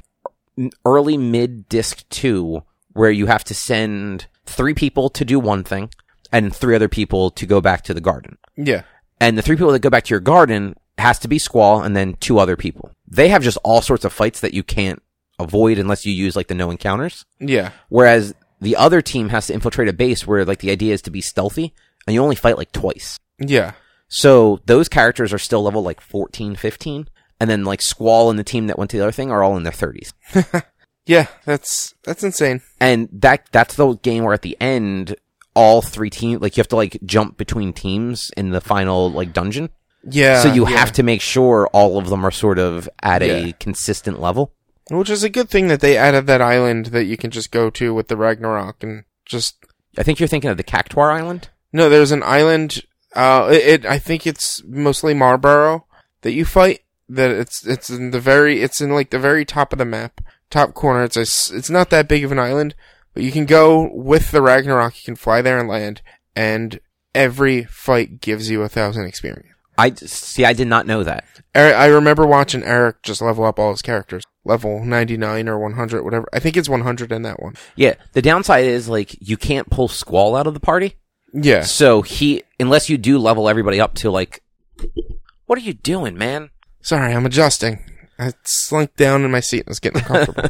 early mid disc two where you have to send three people to do one thing and three other people to go back to the garden. Yeah. And the three people that go back to your garden has to be Squall and then two other people. They have just all sorts of fights that you can't avoid unless you use like the no encounters. Yeah. Whereas the other team has to infiltrate a base where like the idea is to be stealthy and you only fight like twice. Yeah. So those characters are still level like fourteen, fifteen. And then like Squall and the team that went to the other thing are all in their thirties. Yeah, that's that's insane. And that that's the game where at the end, all three teams, like you have to like jump between teams in the final like dungeon. Yeah. So you yeah. have to make sure all of them are sort of at Yeah. a consistent level. Which is a good thing that they added that island that you can just go to with the Ragnarok and just... I think you're thinking of the Cactuar Island. No, there's an island, uh, it, it I think it's mostly Marlborough that you fight, that it's, it's in the very, it's in like the very top of the map, top corner. It's a, it's not that big of an island, but you can go with the Ragnarok, you can fly there and land, and every fight gives you a thousand experience. I see. I did not know that. Eric, I remember watching Eric just level up all his characters. Level ninety-nine or one hundred, whatever. I think it's one hundred in that one. Yeah. The downside is like you can't pull Squall out of the party. Yeah. So he, unless you do level everybody up to like, what are you doing, man? Sorry, I'm adjusting. I slunk down in my seat and was getting uncomfortable.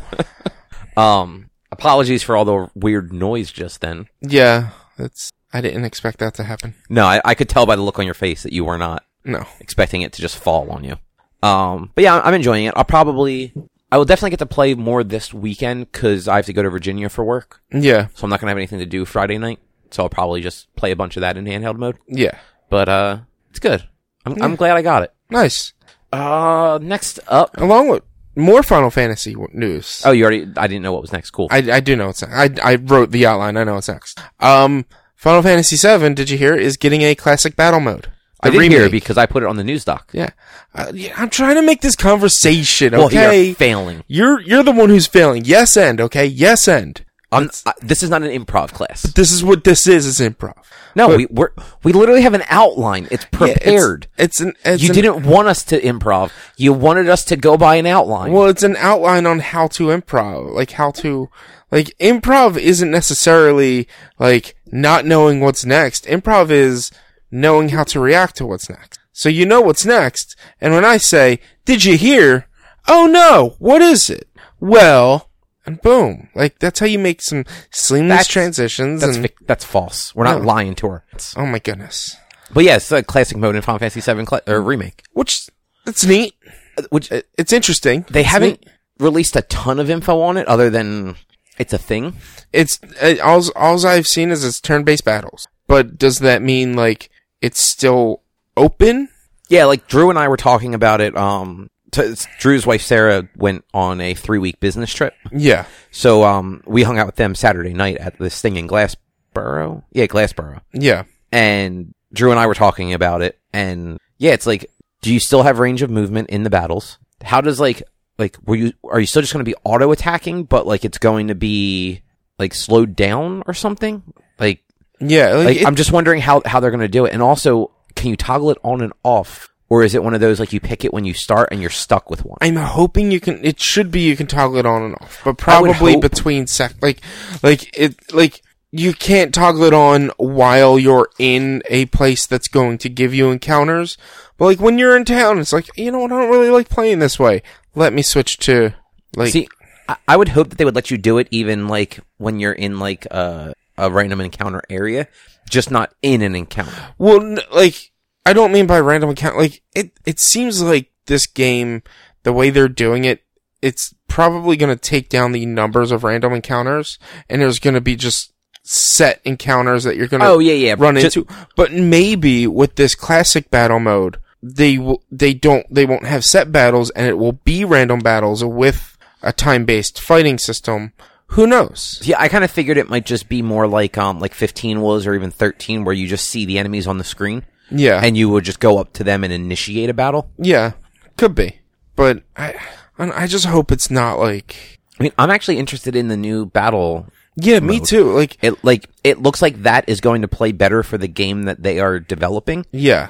um, apologies for all the weird noise just then. Yeah, that's. I didn't expect that to happen. No, I, I could tell by the look on your face that you were not No. expecting it to just fall on you. Um, but yeah, I'm enjoying it. I'll probably, I will definitely get to play more this weekend because I have to go to Virginia for work. Yeah. So I'm not going to have anything to do Friday night. So I'll probably just play a bunch of that in handheld mode. Yeah. But, uh, it's good. I'm, Yeah. I'm glad I got it. Nice. Uh, next up. Along with more Final Fantasy w- news. Oh, you already, I didn't know what was next. Cool. I, I do know it's next. I, I wrote the outline. I know it's next. Um, Final Fantasy seven, did you hear, is getting a classic battle mode. I The did hear remake. because I put it on the news doc. Yeah. Uh, yeah. I'm trying to make this conversation, Well, okay? you're failing. You're, you're the one who's failing. Yes, end, okay? Yes, end. I'm, I, this is not an improv class. This is what this is, is improv. No, But- we we're, we literally have an outline. It's Yeah, it's- prepared. it's, an, it's you an, didn't want us to improv. You wanted us to go by an outline. Well, it's an outline on how to improv. Like, how to, like, improv isn't necessarily, like, not knowing what's next. Improv is knowing how to react to what's next. So you know what's next, and when I say, did you hear? Oh no, what is it? Well, and boom. Like, that's how you make some seamless That's- transitions. that's and, fi- that's false. We're not No. lying to her. oh my goodness. But yeah, it's a classic mode in Final Fantasy seven cla- or remake. Which, it's neat. Which It- It's interesting. they It's haven't neat. released a ton of info on it, other than it's a thing. It's, uh, all, all I've seen is it's turn-based battles. But does that mean, like, it's still open? Yeah, like Drew and I were talking about it. Um, t- Drew's wife Sarah went on a three week business trip, Yeah. so um, we hung out with them Saturday night at this thing in Glassboro. Yeah, Glassboro. Yeah. And Drew and I were talking about it, and yeah, it's like, do you still have range of movement in the battles? How does like like were you are you still just going to be auto attacking, but like it's going to be like slowed down or something? Like, Yeah. Like, like it- I'm just wondering how how they're going to do it, and also can you toggle it on and off, or is it one of those like you pick it when you start and you're stuck with one? I'm hoping you can, it should be you can toggle it on and off, but I would probably hope. between sec, like, like it, like, you can't toggle it on while you're in a place that's going to give you encounters. But like when you're in town, it's like, you know what, I don't really like playing this way. Let me switch to, like, See, I, I would hope that they would let you do it even like when you're in like a a random encounter area, just not in an encounter. well, n- like, I don't mean by random encounter, like, it, it seems like this game, the way they're doing it, it's probably going to take down the numbers of random encounters, and there's going to be just set encounters that you're going to Oh yeah, yeah. run Just- into. But maybe with this classic battle mode, they will, they don't, they won't have set battles, and it will be random battles with a time-based fighting system. Who knows? Yeah, I kind of figured it might just be more like um like fifteen was, or even thirteen, where you just see the enemies on the screen Yeah. and you would just go up to them and initiate a battle. yeah. Could be. But I, I just hope it's not like, I mean, I'm actually interested in the new battle. yeah, me Mode. too. Like, It like it looks like that is going to play better for the game that they are developing yeah.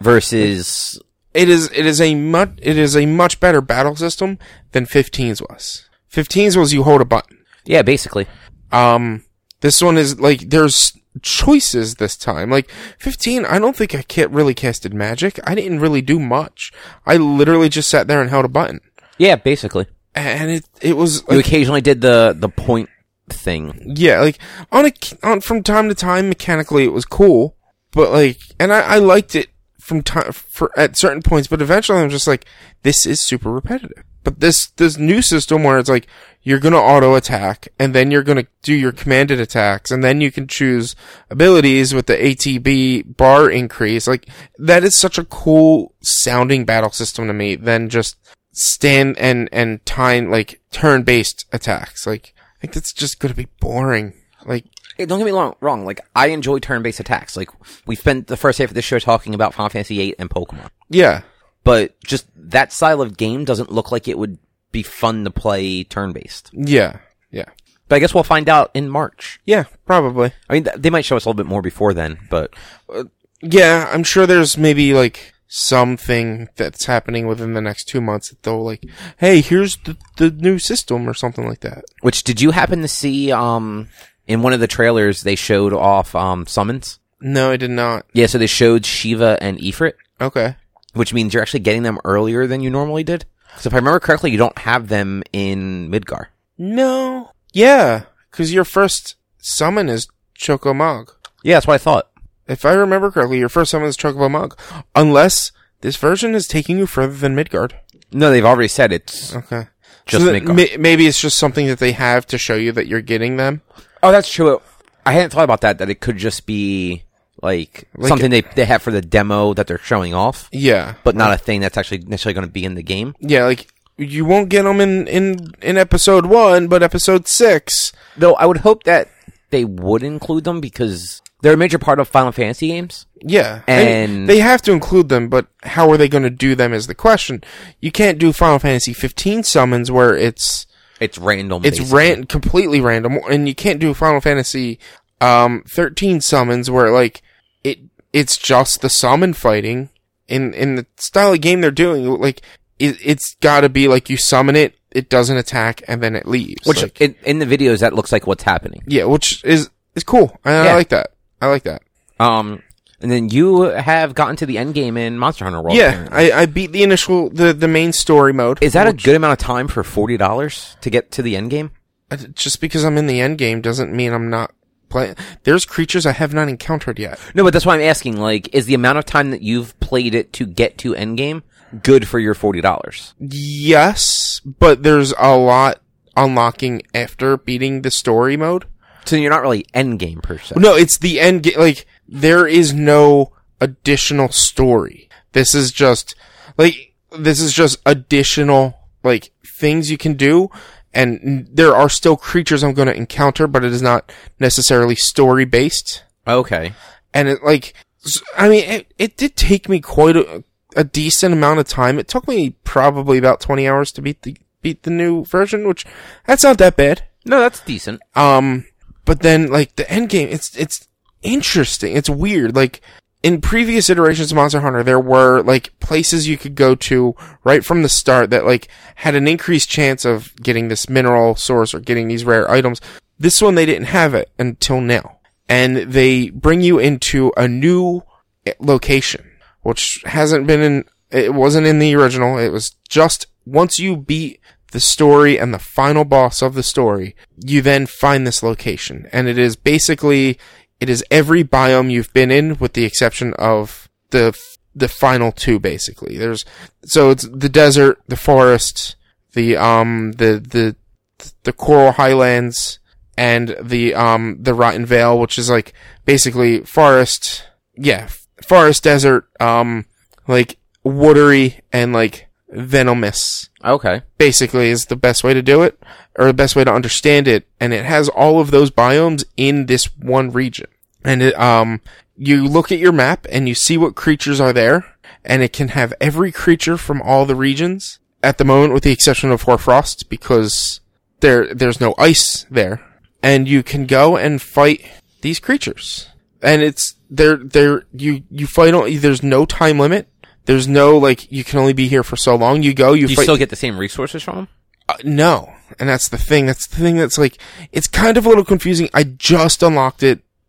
versus It is, it is a much, it is a much better battle system than fifteen's was. fifteen's was you hold a button. yeah, basically. Um, this one is like, there's, choices this time. Like, fifteen, I don't think I can't really casted magic. I didn't really do much. I literally just sat there and held a button. Yeah, basically. And it it was... You Like, occasionally did the, the point thing. yeah, like, on a, on, from time to time, mechanically, it was cool. But, like, and I, I liked it from time, for, at certain points, but eventually I'm just like, this is super repetitive. But this, this new system where it's like, you're gonna auto attack, and then you're gonna do your commanded attacks, and then you can choose abilities with the A T B bar increase. Like, that is such a cool sounding battle system to me than just stand and, and time, like, turn-based attacks. Like, I think that's just gonna be boring. Like, Hey, don't get me wrong, wrong. Like, I enjoy turn-based attacks. Like, we spent the first half of the show talking about Final Fantasy eight and Pokemon. yeah. But just that style of game doesn't look like it would be fun to play turn-based. Yeah. Yeah. But I guess we'll find out in March. Yeah, probably. I mean, th- they might show us a little bit more before then, but... Yeah, I'm sure there's maybe, like, something that's happening within the next two months that they'll, like, hey, here's the, the new system or something like that. Which, did you happen to see, um, in one of the trailers, they showed off, um, summons? No, I did not. Yeah, so they showed Shiva and Ifrit, Okay. which means you're actually getting them earlier than you normally did. Because if I remember correctly, you don't have them in Midgar. No. Yeah, because your first summon is Chocomog. Yeah, that's what I thought. If I remember correctly, your first summon is Chocomog. Unless this version is taking you further than Midgard. No, they've already said it's Okay. just so that Midgar. may- maybe it's just something that they have to show you that you're getting them. Oh, that's true. I hadn't thought about that, that it could just be, like, Like something they they have for the demo that they're showing off, Yeah. but not a thing that's actually necessarily going to be in the game. Yeah, like, you won't get them in, in, in episode one, but episode six. Though I would hope that they would include them because they're a major part of Final Fantasy games. Yeah. And- they have to include them, but how are they going to do them is the question. You can't do Final Fantasy fifteen summons where it's, It's random. it's basically. ran, completely random, and you can't do Final Fantasy, um, thirteen summons where, like, it, it's just the summon fighting. In, in the style of game they're doing, like, it, it's gotta be like you summon it, it doesn't attack, and then it leaves. Which, like, in, in the videos, that looks like what's happening. yeah, which is, is cool. I, I Yeah. like that. I like that. Um, and then you have gotten to the end game in Monster Hunter World. Yeah, apparently. I, I beat the initial, the, the main story mode. Is that a which- good amount of time for forty dollars to get to the end game? uh, Just because I'm in the end game doesn't mean I'm not playing. There's creatures I have not encountered yet. No, but that's why I'm asking, like, is the amount of time that you've played it to get to end game good for your forty dollars? Yes, but there's a lot unlocking after beating the story mode. So you're not really end game per se. No, it's the end game. Like, there is no additional story. This is just, like, this is just additional, like, things you can do. And there are still creatures I'm going to encounter, but it is not necessarily story based. Okay. And it, like, s- I mean, it, it did take me quite a, a decent amount of time. It took me probably about twenty hours to beat the, beat the new version, which, that's not that bad. No, that's decent. Um, but then, like, the end game, it's, it's interesting. It's weird. Like, in previous iterations of Monster Hunter, there were, like, places you could go to right from the start that, like, had an increased chance of getting this mineral source or getting these rare items. This one, they didn't have it until now. And they bring you into a new location, which hasn't been in, it wasn't in the original. It was just, once you beat the story and the final boss of the story, you then find this location. And it is basically, it is every biome you've been in with the exception of the, the final two, basically. There's, so it's the desert, the forest, the, um, the, the, the coral highlands, and the, um, the Rotten Vale, which is like, basically forest, yeah, forest, desert, um, like, watery, and like, venomous. Okay. Basically is the best way to do it, or the best way to understand it, and it has all of those biomes in this one region. And it, um, you look at your map and you see what creatures are there, and it can have every creature from all the regions, at the moment with the exception of Hoarfrost, because there, there's no ice there. And you can go and fight these creatures. And it's, they're, they're, you, you fight on, there's no time limit. There's no, like, you can only be here for so long. You go, you Do you fight. still get the same resources from them? Uh, no. And that's the thing. That's the thing that's like, it's kind of a little confusing. I just unlocked it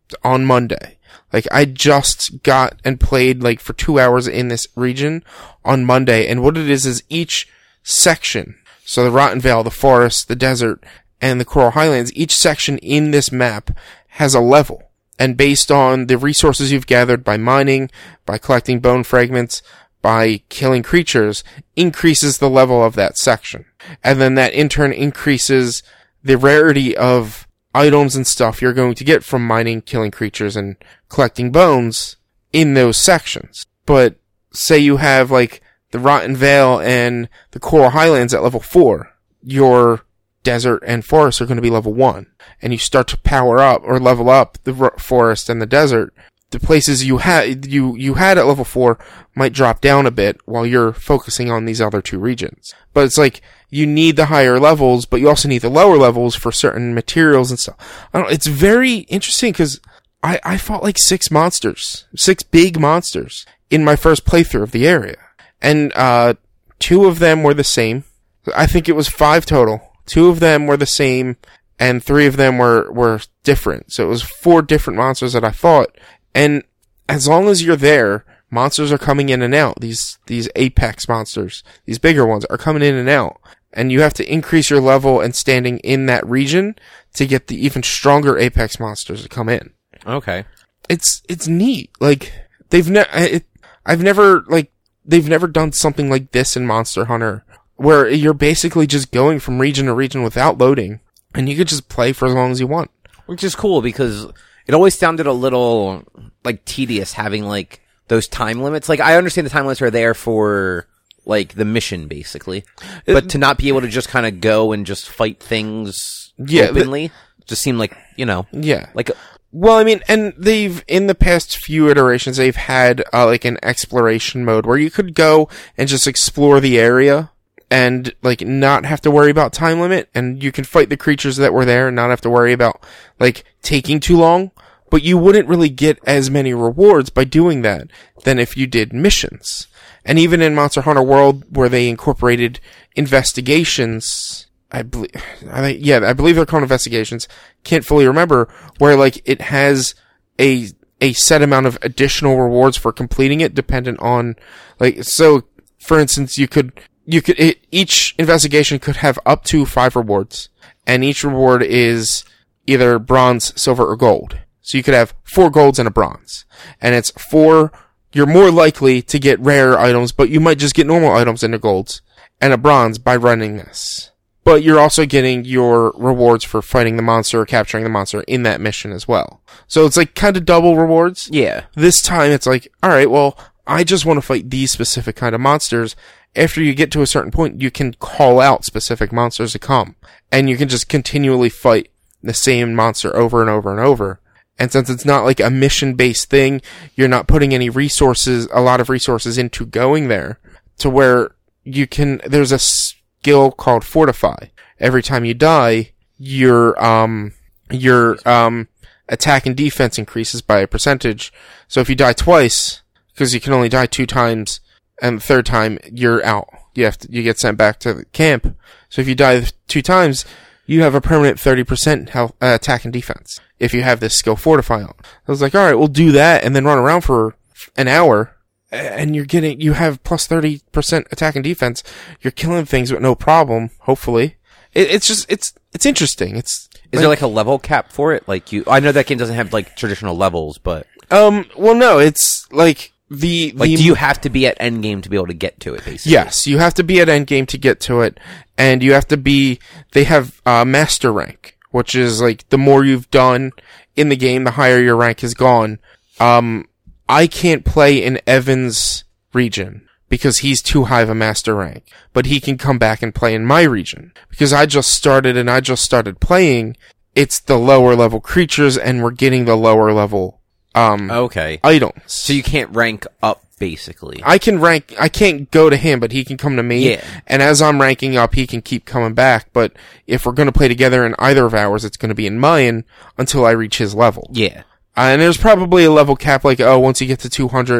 on Monday. Like, I just got and played, like, for two hours in this region on Monday, and what it is is each section, so the Rotten Vale, the forest, the desert, and the Coral Highlands, each section in this map has a level. And based on the resources you've gathered by mining, by collecting bone fragments, by killing creatures, increases the level of that section. And then that in turn increases the rarity of items and stuff you're going to get from mining, killing creatures, and collecting bones in those sections. But say you have, like, the Rotten Vale and the Coral Highlands at level four, your desert and forest are going to be level one. And you start to power up or level up the ro- forest and the desert. The places you had you you had at level four might drop down a bit while you're focusing on these other two regions. But it's like you need the higher levels, but you also need the lower levels for certain materials and stuff. I don't know, it's very interesting because I I fought like six monsters, six big monsters in my first playthrough of the area, and uh two of them were the same. I think it was five total. Two of them were the same, and three of them were were different. So it was four different monsters that I fought. And as long as you're there, monsters are coming in and out. These, these apex monsters, these bigger ones are coming in and out. And you have to increase your level and standing in that region to get the even stronger apex monsters to come in. Okay. It's, it's neat. Like, they've never, it, I've never, like, they've never done something like this in Monster Hunter, where you're basically just going from region to region without loading, and you could just play for as long as you want. Which is cool because it always sounded a little, like, tedious having, like, those time limits. Like, I understand the time limits are there for, like, the mission, basically. It, but to not be able to just kind of go and just fight things yeah, openly but, just seemed like, you know. Yeah. Like, well, I mean, and they've, in the past few iterations, they've had, uh, like, an exploration mode where you could go and just explore the area and, like, not have to worry about time limit, and you can fight the creatures that were there and not have to worry about, like, taking too long, but you wouldn't really get as many rewards by doing that than if you did missions. And even in Monster Hunter World, where they incorporated investigations, I believe, I, yeah, I believe they're called investigations, can't fully remember, where, like, it has a, a set amount of additional rewards for completing it, dependent on, like, so, for instance, you could, You could, it, each investigation could have up to five rewards, and each reward is either bronze, silver, or gold. So you could have four golds and a bronze. And it's four, you're more likely to get rare items, but you might just get normal items and a golds, and a bronze by running this. But you're also getting your rewards for fighting the monster or capturing the monster in that mission as well. So it's like kind of double rewards. Yeah. This time it's like, alright, well, I just want to fight these specific kind of monsters. After you get to a certain point, you can call out specific monsters to come. And you can just continually fight the same monster over and over and over. And since it's not like a mission-based thing, you're not putting any resources, a lot of resources into going there. To where you can, there's a skill called Fortify. Every time you die, your, um, your, um, attack and defense increases by a percentage. So if you die twice, because you can only die two times, and the third time, you're out. You have to, you get sent back to the camp. So if you die two times, you have a permanent thirty percent health, uh, attack and defense. If you have this skill Fortify on. I was like, alright, we'll do that and then run around for an hour. And you're getting, you have plus thirty percent attack and defense. You're killing things with no problem, hopefully. It, it's just, it's, it's interesting. It's, Is like, there like a level cap for it? Like you, I know that game doesn't have like traditional levels, but. Um, well no, it's like, The, the, like, do you have to be at endgame to be able to get to it, basically? Yes, you have to be at endgame to get to it, and you have to be, they have, uh, master rank, which is, like, the more you've done in the game, the higher your rank has gone. Um, I can't play in Evan's region, because he's too high of a master rank, but he can come back and play in my region. Because I just started, and I just started playing, it's the lower level creatures, and we're getting the lower level Um, okay. items. So you can't rank up, basically. I can rank, I can't go to him, but he can come to me. Yeah. And as I'm ranking up, he can keep coming back, but if we're gonna play together in either of ours, it's gonna be in mine until I reach his level. Yeah. Uh, and there's probably a level cap, like, oh, once you get to two hundred,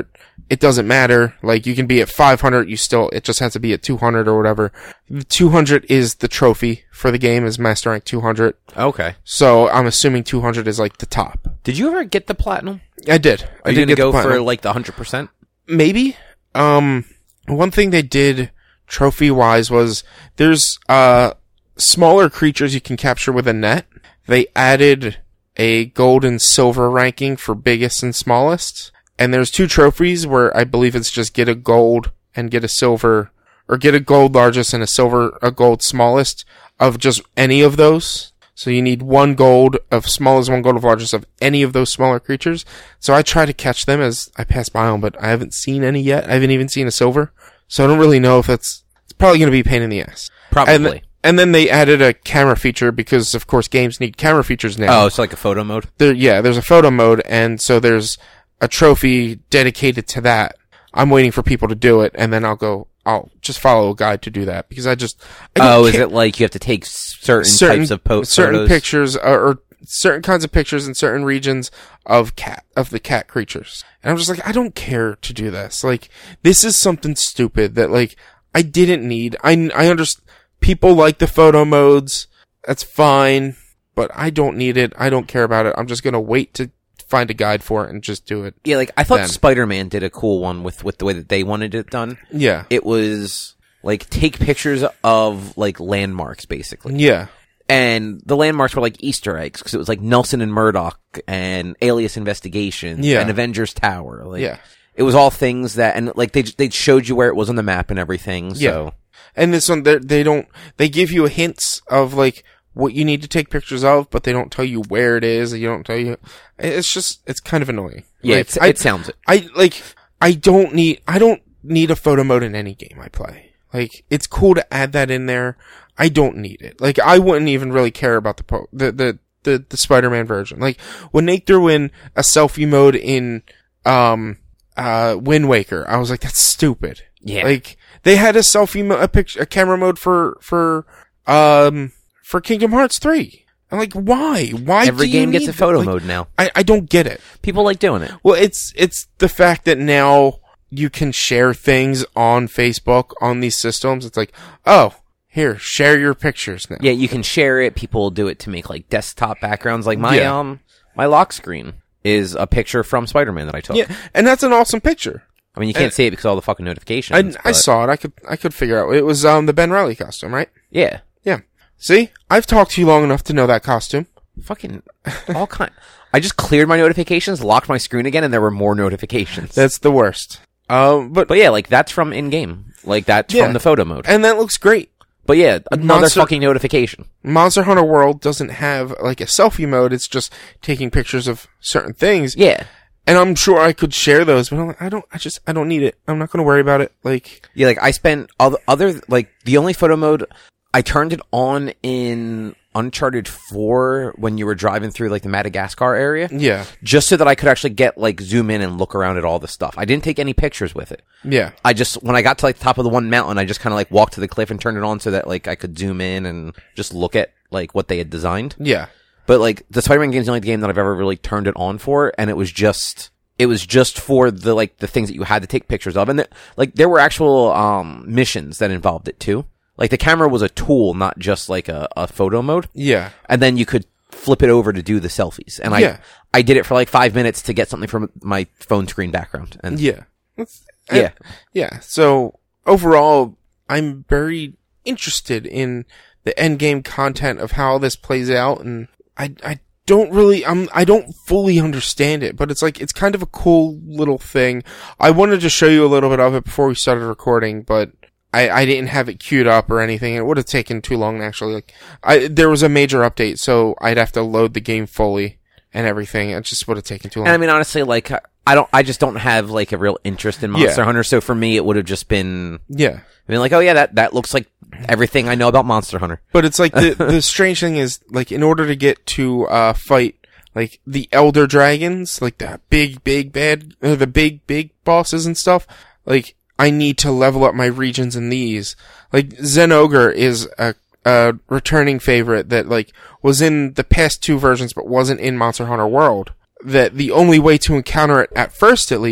it doesn't matter. Like, you can be at five hundred, you still, it just has to be at two hundred or whatever. two hundred is the trophy for the game, is Master Rank two hundred. Okay. So, I'm assuming two hundred is, like, the top. Did you ever get the platinum? I did. Are I you did going to get go the for, platinum. like, the one hundred percent? Maybe. Um, one thing they did trophy-wise was there's, uh, smaller creatures you can capture with a net. They added a gold and silver ranking for biggest and smallest. And there's two trophies where I believe it's just get a gold and get a silver, or get a gold largest and a silver, a gold smallest of just any of those. So you need one gold of smallest, one gold of largest of any of those smaller creatures. So I try to catch them as I pass by them, but I haven't seen any yet. I haven't even seen a silver. So I don't really know if that's, it's probably going to be a pain in the ass. Probably. And, and then they added a camera feature because, of course, games need camera features now. Oh, it's like a photo mode? There, yeah, there's a photo mode, and so there's a trophy dedicated to that. I'm waiting for people to do it, and then I'll go, I'll just follow a guide to do that, because I just... I don't Oh, is ca- it like you have to take certain, certain types of po- certain photos? pictures, or, or certain kinds of pictures in certain regions of cat, of the cat creatures. And I'm just like, I don't care to do this. Like, this is something stupid that, like, I didn't need. I, I understand, people like the photo modes, that's fine, but I don't need it, I don't care about it, I'm just gonna wait to find a guide for it and just do it. Yeah, like, I thought then. Spider-Man did a cool one with, with the way that they wanted it done. Yeah. It was, like, take pictures of, like, landmarks, basically. Yeah. And the landmarks were, like, Easter eggs, because it was, like, Nelson and Murdoch, and Alias Investigations, Yeah. and Avengers Tower. Like, Yeah. it was all things that, and, like, they they showed you where it was on the map and everything, so... Yeah. And this one, they they don't, they give you hints of, like, what you need to take pictures of, but they don't tell you where it is, you don't tell you, it's just, it's kind of annoying. Yeah, Like, it's, I, it sounds it. I, like, I don't need, I don't need a photo mode in any game I play. Like, it's cool to add that in there. I don't need it. Like, I wouldn't even really care about the, po- the, the, the, the Spider-Man version. Like, when they threw in a selfie mode in, um, uh, Wind Waker, I was like, that's stupid. Yeah. Like, they had a selfie, mo- a picture, a camera mode for, for, um, for Kingdom Hearts three. I'm like, why? Why Every do you game gets need a photo that? Like, mode now. I, I don't get it. People like doing it. Well, it's, it's the fact that now you can share things on Facebook on these systems. It's like, oh, here, share your pictures now. Yeah, you can share it. People do it to make, like, desktop backgrounds. Like, my, Yeah. um, my lock screen is a picture from Spider-Man that I took. Yeah, and that's an awesome picture. I mean, you can't And- see it because of all the fucking notifications. I, I but- saw it. I could, I could figure out. It was, um, the Ben Reilly costume, right? Yeah. Yeah. See? I've talked to you long enough to know that costume. Fucking all kind. I just cleared my notifications, locked my screen again, and there were more notifications. That's the worst. Um, but, But yeah, like, that's from in-game. Like, that's Yeah. from the photo mode. and that looks great. But yeah, another Monster- fucking notification. Monster Hunter World doesn't have, like, a selfie mode. It's just taking pictures of certain things. Yeah. And I'm sure I could share those, but I'm like, I don't, I just, I don't need it. I'm not going to worry about it. Like, Yeah, like, I spent other, other, like, the only photo mode, I turned it on in Uncharted four when you were driving through, like, the Madagascar area. yeah, Just so that I could actually get, like, zoom in and look around at all the stuff. I didn't take any pictures with it. yeah, I just, when I got to, like, the top of the one mountain, I just kind of, like, walked to the cliff and turned it on so that, like, I could zoom in and just look at, like, what they had designed. yeah, But, like, the Spider-Man game is the only game that I've ever really turned it on for, and it was just, it was just for the, like, the things that you had to take pictures of. And, the, like, there were actual, um, missions that involved it, too. Like, the camera was a tool, not just, like, a, a photo mode. yeah, And then you could flip it over to do the selfies. And Yeah. I, I did it for, like, five minutes to get something from my phone screen background. And yeah. That's- yeah. Yeah. So overall, I'm very interested in the end game content of how this plays out, and I, I don't really, I'm, I don't fully understand it, but it's like, it's kind of a cool little thing. I wanted to show you a little bit of it before we started recording, but I, I didn't have it queued up or anything. It would have taken too long, actually. Like, I, there was a major update, so I'd have to load the game fully and everything. It just would have taken too long. And I mean, honestly, like, I don't, I just don't have, like, a real interest in Monster Yeah. Hunter, so for me, it would have just been, yeah. I mean, like, oh yeah, that, that looks like everything I know about Monster Hunter. But it's like, the, the strange thing is, like, in order to get to, uh, fight, like, the Elder Dragons, like, the big, big bad, uh, the big, big bosses and stuff, like, I need to level up my regions in these. Like, Zenogre is a, a returning favorite that, like, was in the past two versions, but wasn't in Monster Hunter World. That the only way to encounter it, at first at least,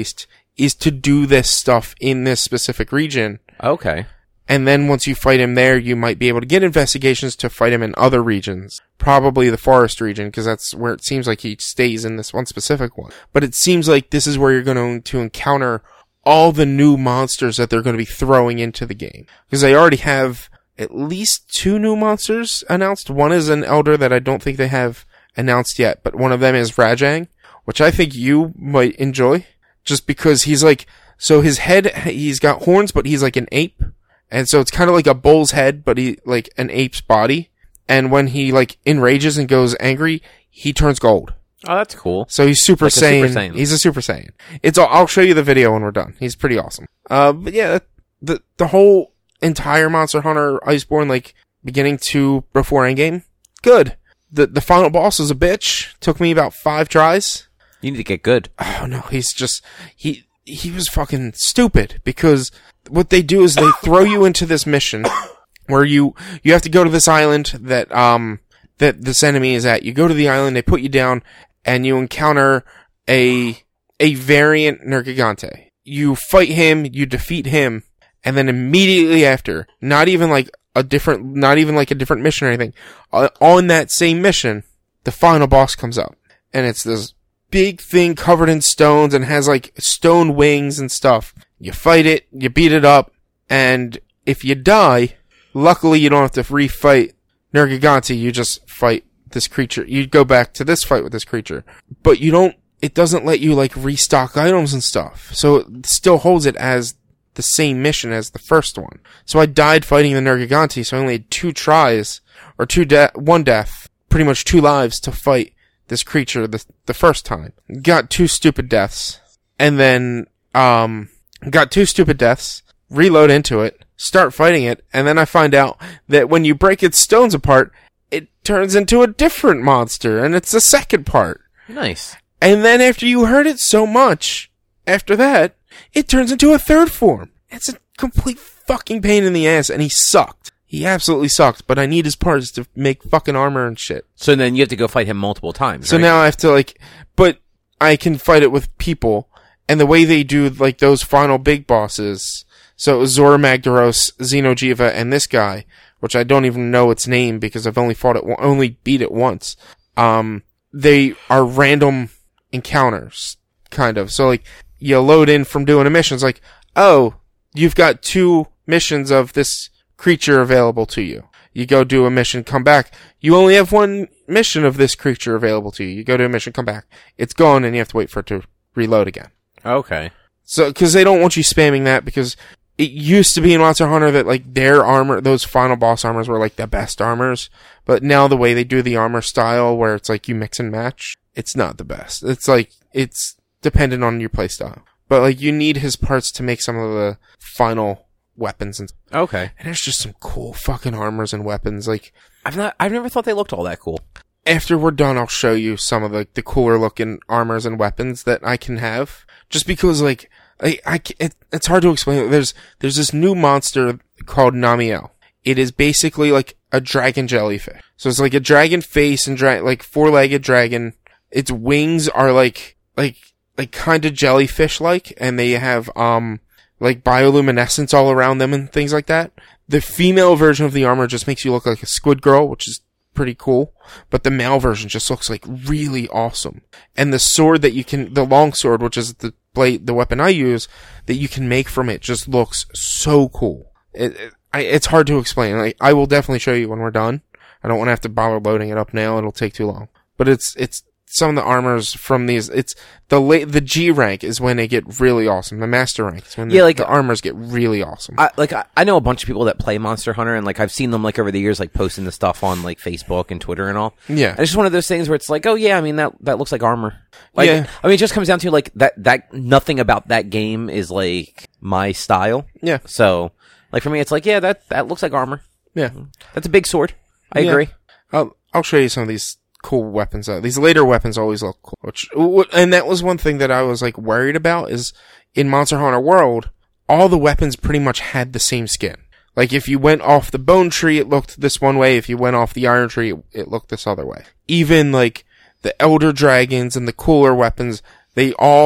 is to do this stuff in this specific region. Okay. And then once you fight him there, you might be able to get investigations to fight him in other regions. Probably the forest region, because that's where it seems like he stays in this one specific one. But it seems like this is where you're going to encounter all the new monsters that they're going to be throwing into the game. Because they already have at least two new monsters announced. One is an elder that I don't think they have announced yet, but one of them is Rajang, which I think you might enjoy. Just because he's like, so his head, he's got horns, but he's like an ape. And so it's kind of like a bull's head, but he, like an ape's body. And when he like enrages and goes angry, he turns gold. Oh, that's cool. So he's Super, Like a Saiyan. Super Saiyan. He's a Super Saiyan. It's all, I'll show you the video when we're done. He's pretty awesome. Uh, but yeah, the, the whole entire Monster Hunter Iceborne, like, beginning to before endgame, good. The, the final boss is a bitch. Took me about five tries. You need to get good. Oh no, he's just, he, he was fucking stupid because what they do is they throw you into this mission where you, you have to go to this island that, um, that this enemy is at. You go to the island, they put you down, and you encounter a, a variant Nergigante. You fight him, you defeat him, and then immediately after, not even like a different, not even like a different mission or anything, uh, on that same mission, the final boss comes up. And it's this big thing covered in stones and has like stone wings and stuff. You fight it, you beat it up, and if you die, luckily you don't have to refight Nergigante, you just fight this creature. You go back to this fight with this creature. But you don't, it doesn't let you like restock items and stuff. So it still holds it as the same mission as the first one. So I died fighting the Nergigante, so I only had two tries, or two de- one death, pretty much two lives to fight this creature the the first time. Got two stupid deaths, and then um got two stupid deaths, reload into it, start fighting it, and then I find out that when you break its stones apart, it turns into a different monster, and it's the second part. Nice. And then after you hurt it so much, after that, it turns into a third form. It's a complete fucking pain in the ass, and he sucked. He absolutely sucked, but I need his parts to make fucking armor and shit. So then you have to go fight him multiple times, So right? now I have to, like, but I can fight it with people, and the way they do, like, those final big bosses, so it was Zora Magdaros, Xeno'jiiva, and this guy, which I don't even know its name because I've only fought it, only beat it once. Um, they are random encounters, kind of. So, like, you load in from doing a mission. It's like, oh, you've got two missions of this creature available to you. You go do a mission, come back. You only have one mission of this creature available to you. You go to a mission, come back. It's gone, and you have to wait for it to reload again. Okay. So, because they don't want you spamming that, because it used to be in Monster Hunter that, like, their armor, those final boss armors were, like, the best armors. But now the way they do the armor style, where it's like you mix and match, it's not the best. It's like, it's dependent on your playstyle. But, like, you need his parts to make some of the final weapons and Okay. and there's just some cool fucking armors and weapons. Like, I've not I've never thought they looked all that cool. after we're done, I'll show you some of the, the cooler looking armors and weapons that I can have. Just because, like, I, I ca- it, it's hard to explain. There's, there's this new monster called Namiel. It is basically like a dragon jellyfish. So it's like a dragon face and dra- like four-legged dragon. Its wings are like, like, like kind of jellyfish-like, and they have, um, like bioluminescence all around them and things like that. The female version of the armor just makes you look like a squid girl, which is pretty cool. But the male version just looks like really awesome. And the sword that you can, the long sword, which is the blade, the weapon I use, that you can make from it just looks so cool. It, it, I, it's hard to explain. Like, I will definitely show you when we're done. I don't want to have to bother loading it up now. It'll take too long. But it's, it's, some of the armors from these, it's the late, the G rank is when they get really awesome. The master rank is when the, Yeah, like- the armors get really awesome. I, like I, I know a bunch of people that play Monster Hunter, and like I've seen them like over the years, like posting the stuff on like Facebook and Twitter and all. Yeah. And it's just one of those things where it's like, oh yeah, I mean that that looks like armor. Like, Yeah. I mean, it just comes down to like that that nothing about that game is like my style. Yeah. So like for me, it's like yeah, that that looks like armor. Yeah. That's a big sword. I Yeah. agree. I'll, I'll show you some of these cool weapons. Uh, these later weapons always look cool. Which, and that was one thing that I was like worried about is in Monster Hunter World, all the weapons pretty much had the same skin. Like if you went off the bone tree, it looked this one way. If you went off the iron tree, it, it looked this other way. Even like the elder dragons and the cooler weapons, they all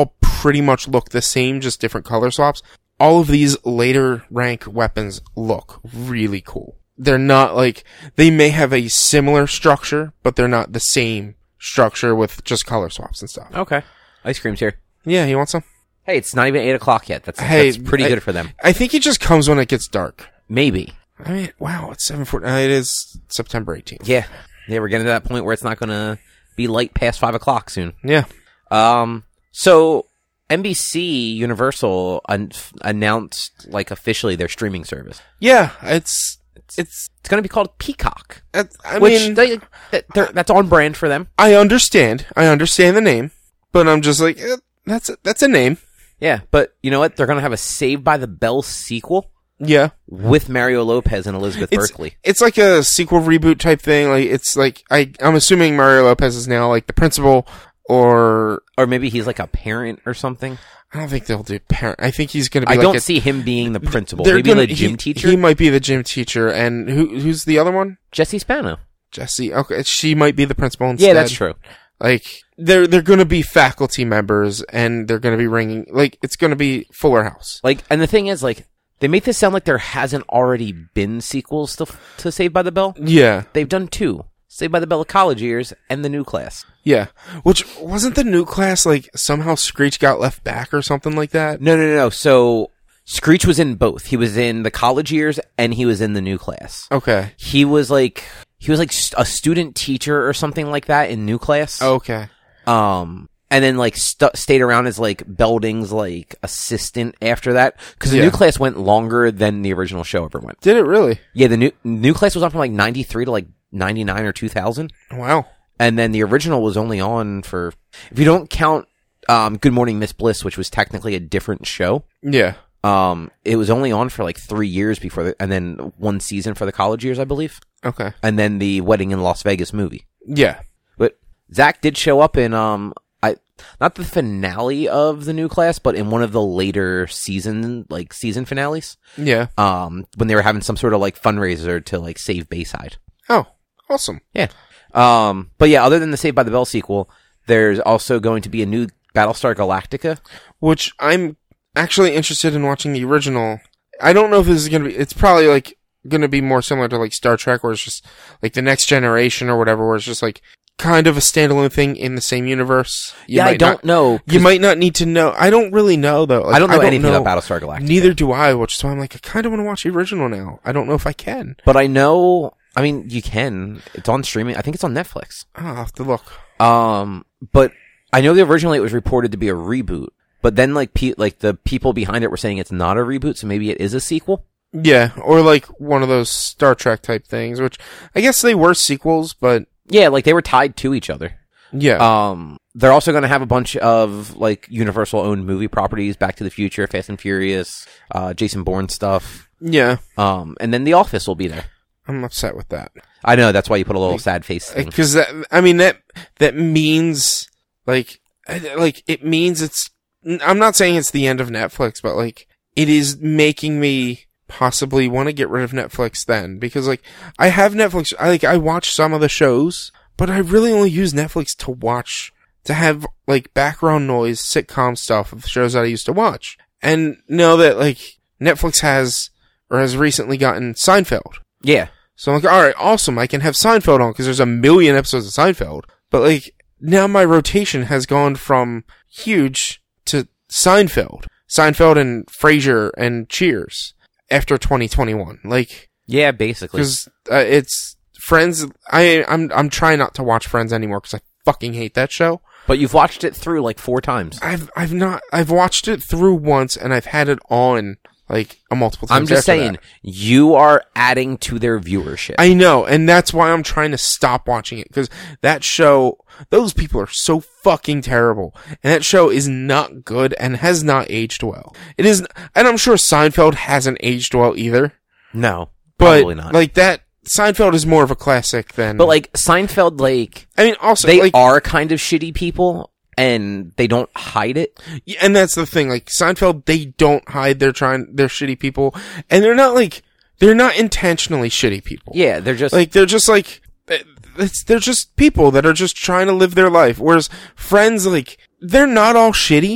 pretty much look the same, just different color swaps. All of these later rank weapons look really cool. They're not like, they may have a similar structure, but they're not the same structure with just color swaps and stuff. Okay. Ice cream's here. Yeah, you want some? Hey, it's not even eight o'clock yet. That's, Hey, that's pretty I- good for them. I think it just comes when it gets dark. Maybe. I mean, wow, it's seven forty. Uh, it is September eighteenth. Yeah. Yeah, we're getting to that point where it's not going to be light past five o'clock soon. Yeah. Um, so N B C Universal un- announced, like, officially their streaming service. Yeah, it's, it's, It's going to be called Peacock. I, I which mean, they, they're- that's on brand for them. I understand. I understand the name, but I'm just like, eh, that's, a, that's a name. Yeah, but you know what? They're going to have a Saved by the Bell sequel Yeah. with Mario Lopez and Elizabeth It's, Berkley. it's like a sequel reboot type thing. Like, it's like, I, I'm assuming Mario Lopez is now like the principal, or Or maybe he's like a parent or something. I don't think they'll do parent. I think he's going to be I like don't a, see him being the principal. they're Maybe gonna- the gym he, teacher? He might be the gym teacher. And who, who's the other one? Jesse Spano. Jesse. Okay. She might be the principal instead. Yeah, that's true. Like, they're, they're gonna be faculty members, and they're gonna be ringing, like, it's gonna be Fuller House. Like, and the thing is, like, they make this sound like there hasn't already been sequels to, to Saved by the Bell. Yeah. They've done two. Saved by the Bell of College Years and The New Class. Yeah. Which, wasn't the new class, like, somehow Screech got left back or something like that? No, no, no, no. So, Screech was in both. He was in The College Years and he was in The New Class. Okay. He was like, he was like st- a student teacher or something like that in New Class. Okay. Um, and then like st- stayed around as like Belding's like assistant after that. Cause the Yeah. New Class went longer than the original show ever went. Did it really? Yeah, the new, New Class was on from like ninety-three to like ninety-nine or two thousand. Wow. And then the original was only on for, if you don't count, um, Good Morning Miss Bliss, which was technically a different show. Yeah. Um, it was only on for like three years before, the, and then one season for the college years, I believe. Okay. And then the Wedding in Las Vegas movie. Yeah. But Zach did show up in, um, I, not the finale of the New Class, but in one of the later season, like season finales. Yeah. Um, when they were having some sort of like fundraiser to like save Bayside. Oh, awesome. Yeah. Um, but yeah, other than the Saved by the Bell sequel, there's also going to be a new Battlestar Galactica. Which I'm actually interested in watching the original. I don't know if this is gonna be, it's probably like gonna be more similar to like Star Trek, where it's just like the Next Generation or whatever, where it's just like kind of a standalone thing in the same universe. You yeah, I might don't not, know. You might not need to know. I don't really know though. Like, I don't know anything about Battlestar Galactica. Neither do I, which is why I'm like, I kind of want to watch the original now. I don't know if I can. But I know, I mean, you can. It's on streaming. I think it's on Netflix. Oh, I'll have to look. Um, but I know that originally it was reported to be a reboot, but then like pe- like the people behind it were saying it's not a reboot, so maybe it is a sequel. Yeah, or like one of those Star Trek type things, which I guess they were sequels, but Yeah, like they were tied to each other. yeah. Um, they're also going to have a bunch of like Universal owned movie properties, Back to the Future, Fast and Furious, uh, Jason Bourne stuff. yeah. Um, and then The Office will be there. I'm upset with that. I know, that's why you put a little sad face thing. Because that, I mean, that, that means, like, like, it means it's, I'm not saying it's the end of Netflix, but, like, it is making me possibly want to get rid of Netflix then. Because, like, I have Netflix, I, like, I watch some of the shows, but I really only use Netflix to watch, to have, like, background noise, sitcom stuff of shows that I used to watch. And know that, like, Netflix has, or has recently gotten Seinfeld. Yeah. So I'm like, alright, awesome, I can have Seinfeld on, because there's a million episodes of Seinfeld. But, like, now my rotation has gone from huge to Seinfeld. Seinfeld and Frasier and Cheers after twenty twenty-one. Like, Yeah, basically. because uh, it's Friends, I, I'm, I'm trying not to watch Friends anymore, because I fucking hate that show. But you've watched it through like four times. I've, I've not, I've watched it through once, and I've had it on, like, a multiple times. I'm just after saying, that. you are adding to their viewership. I know, and that's why I'm trying to stop watching it, because that show, those people are so fucking terrible, and that show is not good and has not aged well. It is, and I'm sure Seinfeld hasn't aged well either, no, but, probably not. like, that, Seinfeld is more of a classic than, but like Seinfeld, like I mean, also, they like, are kind of shitty people, and they don't hide it. yeah, and that's the thing, like, Seinfeld, they don't hide, they're trying, they're shitty people, and they're not, like, they're not intentionally shitty people. Yeah, they're just Like, they're just like, it's, they're just people that are just trying to live their life. Whereas Friends, like, they're not all shitty,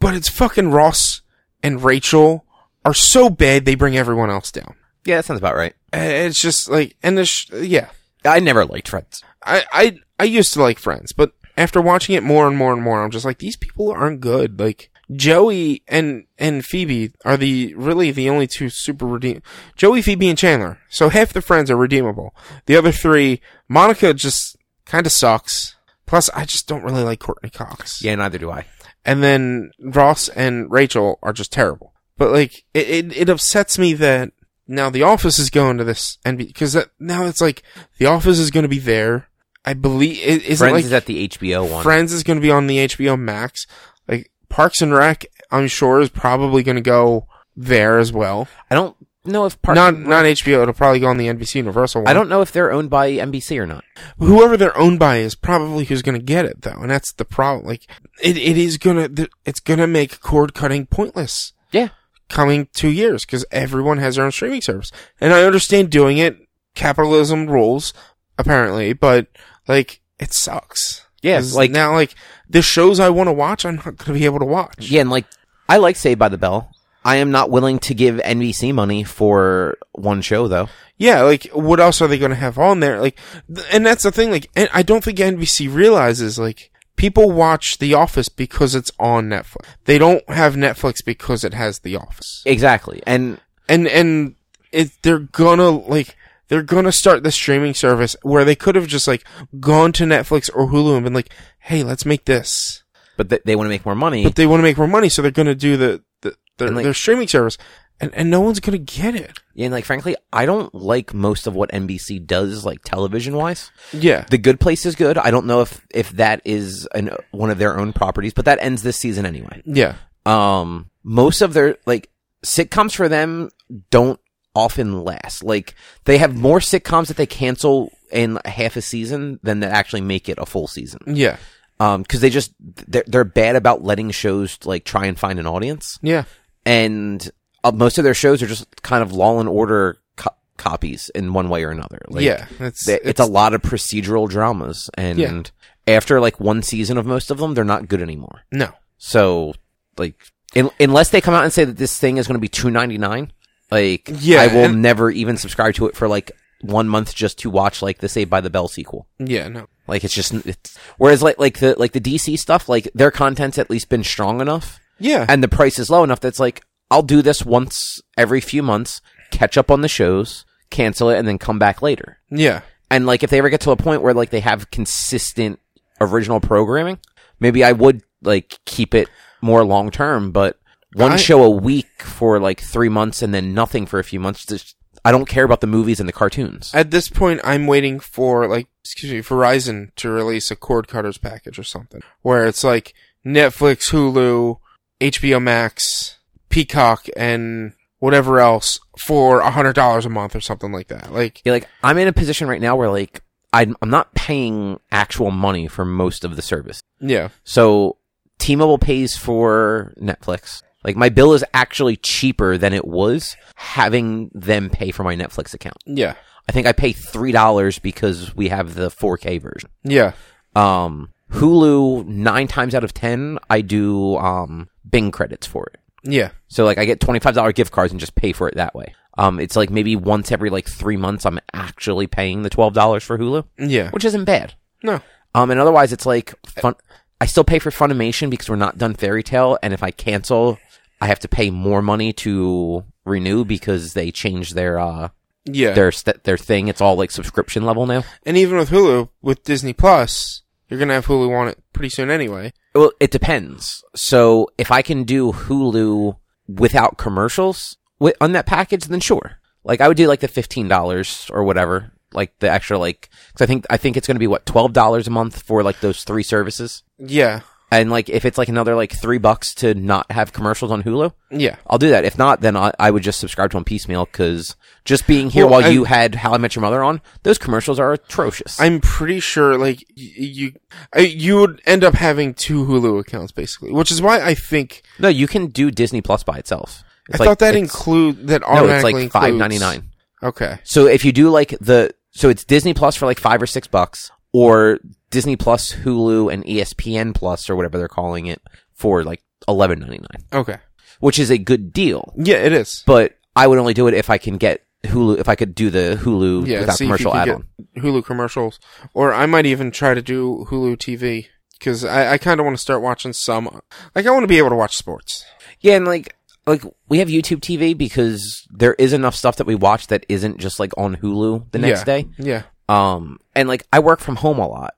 but it's fucking Ross and Rachel are so bad they bring everyone else down. Yeah, that sounds about right. And it's just like, and the sh- yeah, I never liked Friends. I, I I used to like Friends, but after watching it more and more and more, I'm just like, these people aren't good. Like Joey and and Phoebe are the really the only two super redeem. Joey, Phoebe, and Chandler. So half the friends are redeemable. The other three, Monica just kind of sucks. Plus, I just don't really like Courtney Cox. Yeah, neither do I. And then Ross and Rachel are just terrible. But like, it it, it upsets me that now The Office is going to this, and because now it's like The Office is going to be there. I believe it isn't Friends like is at the H B O one. Friends is going to be on the H B O Max. Like Parks and Rec, I'm sure is probably going to go there as well. I don't know if Parks not and not H B O. It'll probably go on the N B C Universal one. I don't know if they're owned by N B C or not. Whoever they're owned by is probably who's going to get it, though, and that's the problem. Like it, it is gonna, it's gonna make cord cutting pointless. Yeah, coming two years because everyone has their own streaming service, and I understand doing it. Capitalism rules, apparently, but like it sucks. Yeah, like now, like the shows I want to watch, I'm not going to be able to watch. Yeah, and like I like Saved by the Bell. I am not willing to give N B C money for one show, though. Yeah, like, what else are they going to have on there? Like, th- and that's the thing, like, and I don't think N B C realizes, like, people watch The Office because it's on Netflix. They don't have Netflix because it has The Office. Exactly. And, and, and it, they're gonna, like, they're gonna start the streaming service where they could have just, like, gone to Netflix or Hulu and been like, hey, let's make this. But th- they want to make more money. But they want to make more money, so they're gonna do the, the their, like, their streaming service. And, and no one's gonna get it. Yeah, and like, frankly, I don't like most of what N B C does, like, television-wise. Yeah. The Good Place is good. I don't know if, if that is an, one of their own properties, but that ends this season anyway. Yeah. Um, most of their, like, sitcoms for them don't often last. Like, they have more sitcoms that they cancel in half a season than that actually make it a full season. Yeah. Um, cause they just, they're, they're bad about letting shows, like, try and find an audience. Yeah. And uh, most of their shows are just kind of Law and Order co- copies in one way or another. Like, yeah. It's, they, it's, it's a lot of procedural dramas. And yeah. after, like, one season of most of them, they're not good anymore. No. So, like, in, unless they come out and say that this thing is going to be two ninety-nine, like, yeah, I will and- never even subscribe to it for, like, one month just to watch, like, the Saved by the Bell sequel. Yeah, no. Like, it's just, it's, whereas, like, like the, like the D C stuff, like, their content's at least been strong enough. Yeah. And the price is low enough that's like, I'll do this once every few months, catch up on the shows, cancel it, and then come back later. Yeah. And, like, if they ever get to a point where, like, they have consistent original programming, maybe I would, like, keep it more long term, but one I, show a week for, like, three months and then nothing for a few months, just, I don't care about the movies and the cartoons. At this point, I'm waiting for, like, excuse me, Verizon to release a cord cutters package or something, where it's like Netflix, Hulu, H B O Max, Peacock, and whatever else for a hundred dollars a month or something like that. Like, Yeah, like, I'm in a position right now where, like, I'm, I'm not paying actual money for most of the service. yeah, So, T-Mobile pays for Netflix. Like, my bill is actually cheaper than it was having them pay for my Netflix account. yeah, I think I pay three dollars because we have the four K version. yeah, Um, Hulu, nine times out of ten, I do, um, Bing credits for it. yeah, So, like, I get twenty-five dollars gift cards and just pay for it that way. Um, it's like maybe once every, like, three months I'm actually paying the twelve dollars for Hulu. yeah. Which isn't bad. No. Um, and otherwise it's like, fun. I still pay for Funimation because we're not done Fairy Tail, and if I cancel, I have to pay more money to renew because they changed their, uh, Yeah. their, st- their thing. It's all, like, subscription level now. And even with Hulu, with Disney Plus, you're gonna have Hulu on it pretty soon anyway. Well, it depends. So, if I can do Hulu without commercials wi- on that package, then sure. Like, I would do, like, the fifteen dollars or whatever. Like, the extra, like, cause I think, I think it's gonna be, what, twelve dollars a month for, like, those three services? Yeah. And, like, if it's, like, another, like, three bucks to not have commercials on Hulu, Yeah. I'll do that. If not, then I, I would just subscribe to them piecemeal, because just being here Well, while I- you had How I Met Your Mother on, those commercials are atrocious. I'm pretty sure, like, y- you, I, you would end up having two Hulu accounts, basically, which is why I think, no, you can do Disney Plus by itself. I It's like- thought that it's- include, that No, automatically it's like five includes- ninety-nine. Okay. So if you do, like, the, so it's Disney Plus for, like, five or six bucks, or Disney Plus, Hulu, and E S P N Plus, or whatever they're calling it, for, like, eleven ninety-nine, Okay. which is a good deal. Yeah, it is. But I would only do it if I can get Hulu, if I could do the Hulu Yeah, without see if you commercial can add-on. get Hulu commercials. Or I might even try to do Hulu T V. Because I, I kind of want to start watching some... Like, I want to be able to watch sports. Yeah, and like, like we have YouTube T V because there is enough stuff that we watch that isn't just like on Hulu the next yeah. day. Yeah. Um, and like I work from home a lot,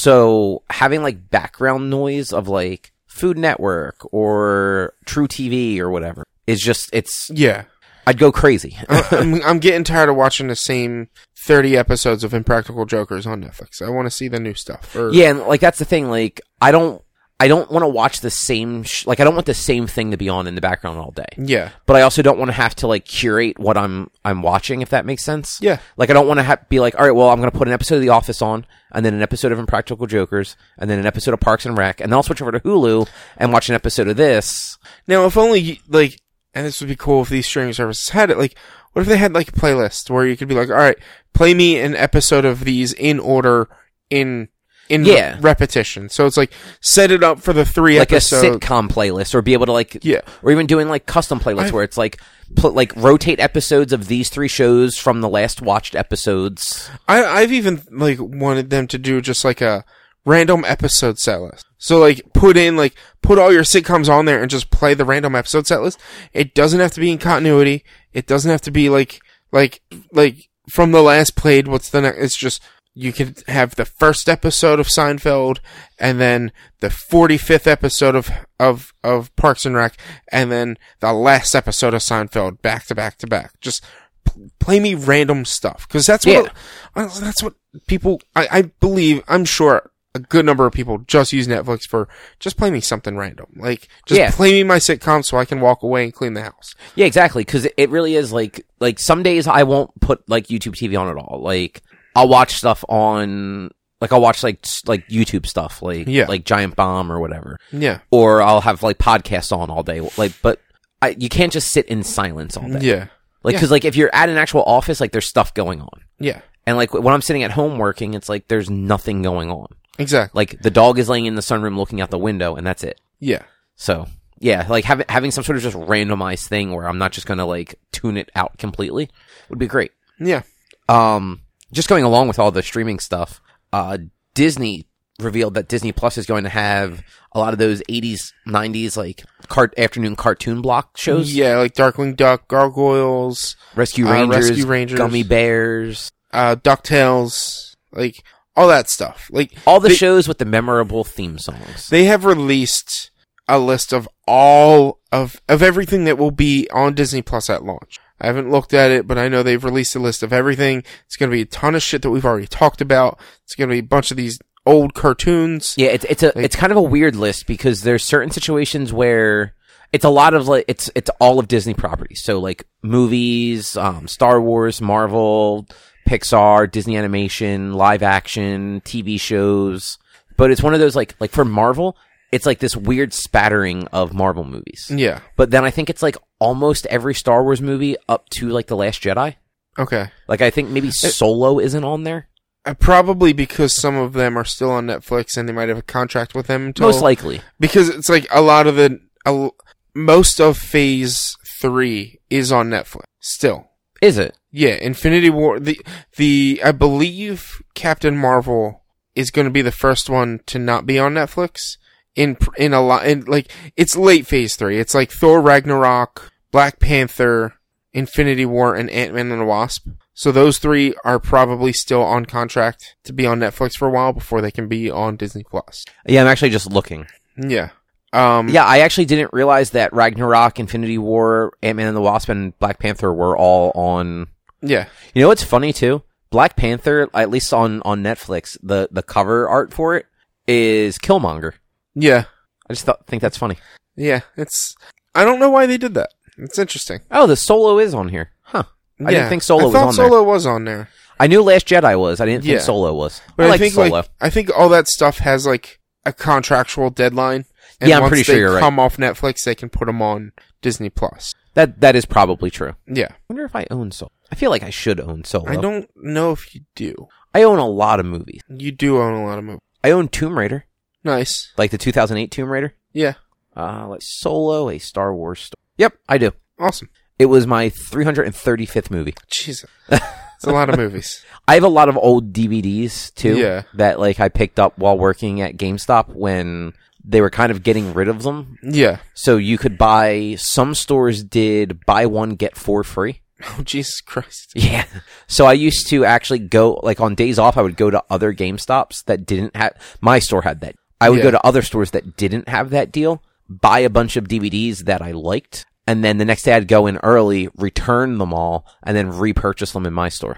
so having like background noise of like Food Network or True T V or whatever is just it's. Yeah. I'd go crazy. I'm, I'm getting tired of watching the same thirty episodes of Impractical Jokers on Netflix. I want to see the new stuff. Or, Yeah, and like that's the thing. Like I don't, I don't want to watch the same. Sh- like I don't want the same thing to be on in the background all day. Yeah. But I also don't want to have to like curate what I'm I'm watching, if that makes sense. Yeah. Like I don't want to ha- be like, all right, well, I'm going to put an episode of The Office on, and then an episode of Impractical Jokers, and then an episode of Parks and Rec, and then I'll switch over to Hulu and watch an episode of this. Now, if only, like, and this would be cool if these streaming services had it, like, what if they had, like, a playlist where you could be like, all right, play me an episode of these in order, in, in Yeah. re- repetition. So it's like, set it up for the three Like episodes. a sitcom playlist, or be able to like, Yeah. or even doing like custom playlists I've- where it's like, pl- like rotate episodes of these three shows from the last watched episodes. I, I've even, like, wanted them to do just, like, a random episode set list. So, like, put in, like, put all your sitcoms on there and just play the random episode set list. It doesn't have to be in continuity. It doesn't have to be, like, like, like, from the last played, what's the next? It's just, you could have the first episode of Seinfeld, and then the forty-fifth episode of, of, of Parks and Rec, and then the last episode of Seinfeld, back to back to back. Just p- play me random stuff. Cause that's what, Yeah. that's what people, I, I believe, I'm sure a good number of people just use Netflix for, just play me something random. Like, just Yeah. play me my sitcom so I can walk away and clean the house. Yeah, exactly. Because it, it really is like, like some days I won't put like YouTube T V on at all. Like I'll watch stuff on, like I'll watch like s- like YouTube stuff, like Yeah. like Giant Bomb or whatever, Yeah. or I'll have like podcasts on all day. Like, but I, you can't just sit in silence all day. Yeah. Like, because like if you're at an actual office, like there's stuff going on, Yeah. and like when I'm sitting at home working, it's like there's nothing going on. Exactly. Like the dog is laying in the sunroom looking out the window, and that's it. Yeah. So yeah, like having having some sort of just randomized thing where I'm not just gonna like tune it out completely would be great. Yeah. Um, just going along with all the streaming stuff, uh, Disney revealed that Disney Plus is going to have a lot of those eighties, nineties like cart afternoon cartoon block shows. Yeah, like Darkwing Duck, Gargoyles, Rescue Uh, Rangers, Rescue Rangers. Gummy Bears, uh, DuckTales, like, all that stuff. Like, all the they, shows with the memorable theme songs. they have released a list of all of, of everything that will be on Disney Plus at launch. I haven't looked at it, but I know they've released a list of everything. It's going to be a ton of shit that we've already talked about. It's going to be a bunch of these old cartoons. Yeah, it's it's a Like- it's kind of a weird list because there's certain situations where it's a lot of like it's it's all of Disney properties. So like movies, um, Star Wars, Marvel, Pixar, Disney Animation, live action, T V shows. But it's one of those like like for Marvel, it's like this weird spattering of Marvel movies. Yeah. But then I think it's like almost every Star Wars movie up to like The Last Jedi. Okay. Like I think maybe Solo isn't on there. Uh, probably because some of them are still on Netflix and they might have a contract with them until... Most likely. Because it's like a lot of the... A, most of Phase three is on Netflix. Still. Is it? Yeah, Infinity War... The, the I believe Captain Marvel is going to be the first one to not be on Netflix. In in a lot... In, like, it's late Phase three. It's like Thor Ragnarok, Black Panther, Infinity War, and Ant-Man and the Wasp. So those three are probably still on contract to be on Netflix for a while before they can be on Disney Plus. Yeah, I'm actually just looking. Yeah. Um, Yeah, I actually didn't realize that Ragnarok, Infinity War, Ant-Man and the Wasp, and Black Panther were all on... Yeah. You know what's funny, too? Black Panther, at least on, on Netflix, the, the cover art for it is Killmonger. Yeah. I just thought, think that's funny. Yeah. It's... I don't know why they did that. It's interesting. Oh, the Solo is on here. Huh. I yeah. didn't think Solo I was thought on Solo there. was on there. I knew Last Jedi was. I didn't think Yeah. Solo was. But I, I, like think Solo. like I think all that stuff has like a contractual deadline. And Yeah, I'm once pretty sure they you're right. come off Netflix, they can put them on Disney Plus. That That is probably true. Yeah. I wonder if I own Solo. I feel like I should own Solo. I don't know if you do. I own a lot of movies. You do own a lot of movies. I own Tomb Raider. Nice. Like the two thousand eight Tomb Raider. Yeah. Uh, like Solo, a Star Wars story. Yep, I do. Awesome. It was my three hundred thirty-fifth movie. Jesus. It's a lot of movies. I have a lot of old D V Ds, too. Yeah. That, like, I picked up while working at GameStop when they were kind of getting rid of them. Yeah. So you could buy, some stores did buy one, get four free. Oh, Jesus Christ. Yeah. So I used to actually go, like, on days off, I would go to other GameStops that didn't have, my store had that. I would Yeah. go to other stores that didn't have that deal, buy a bunch of D V Ds that I liked, and then the next day I'd go in early, return them all, and then repurchase them in my store.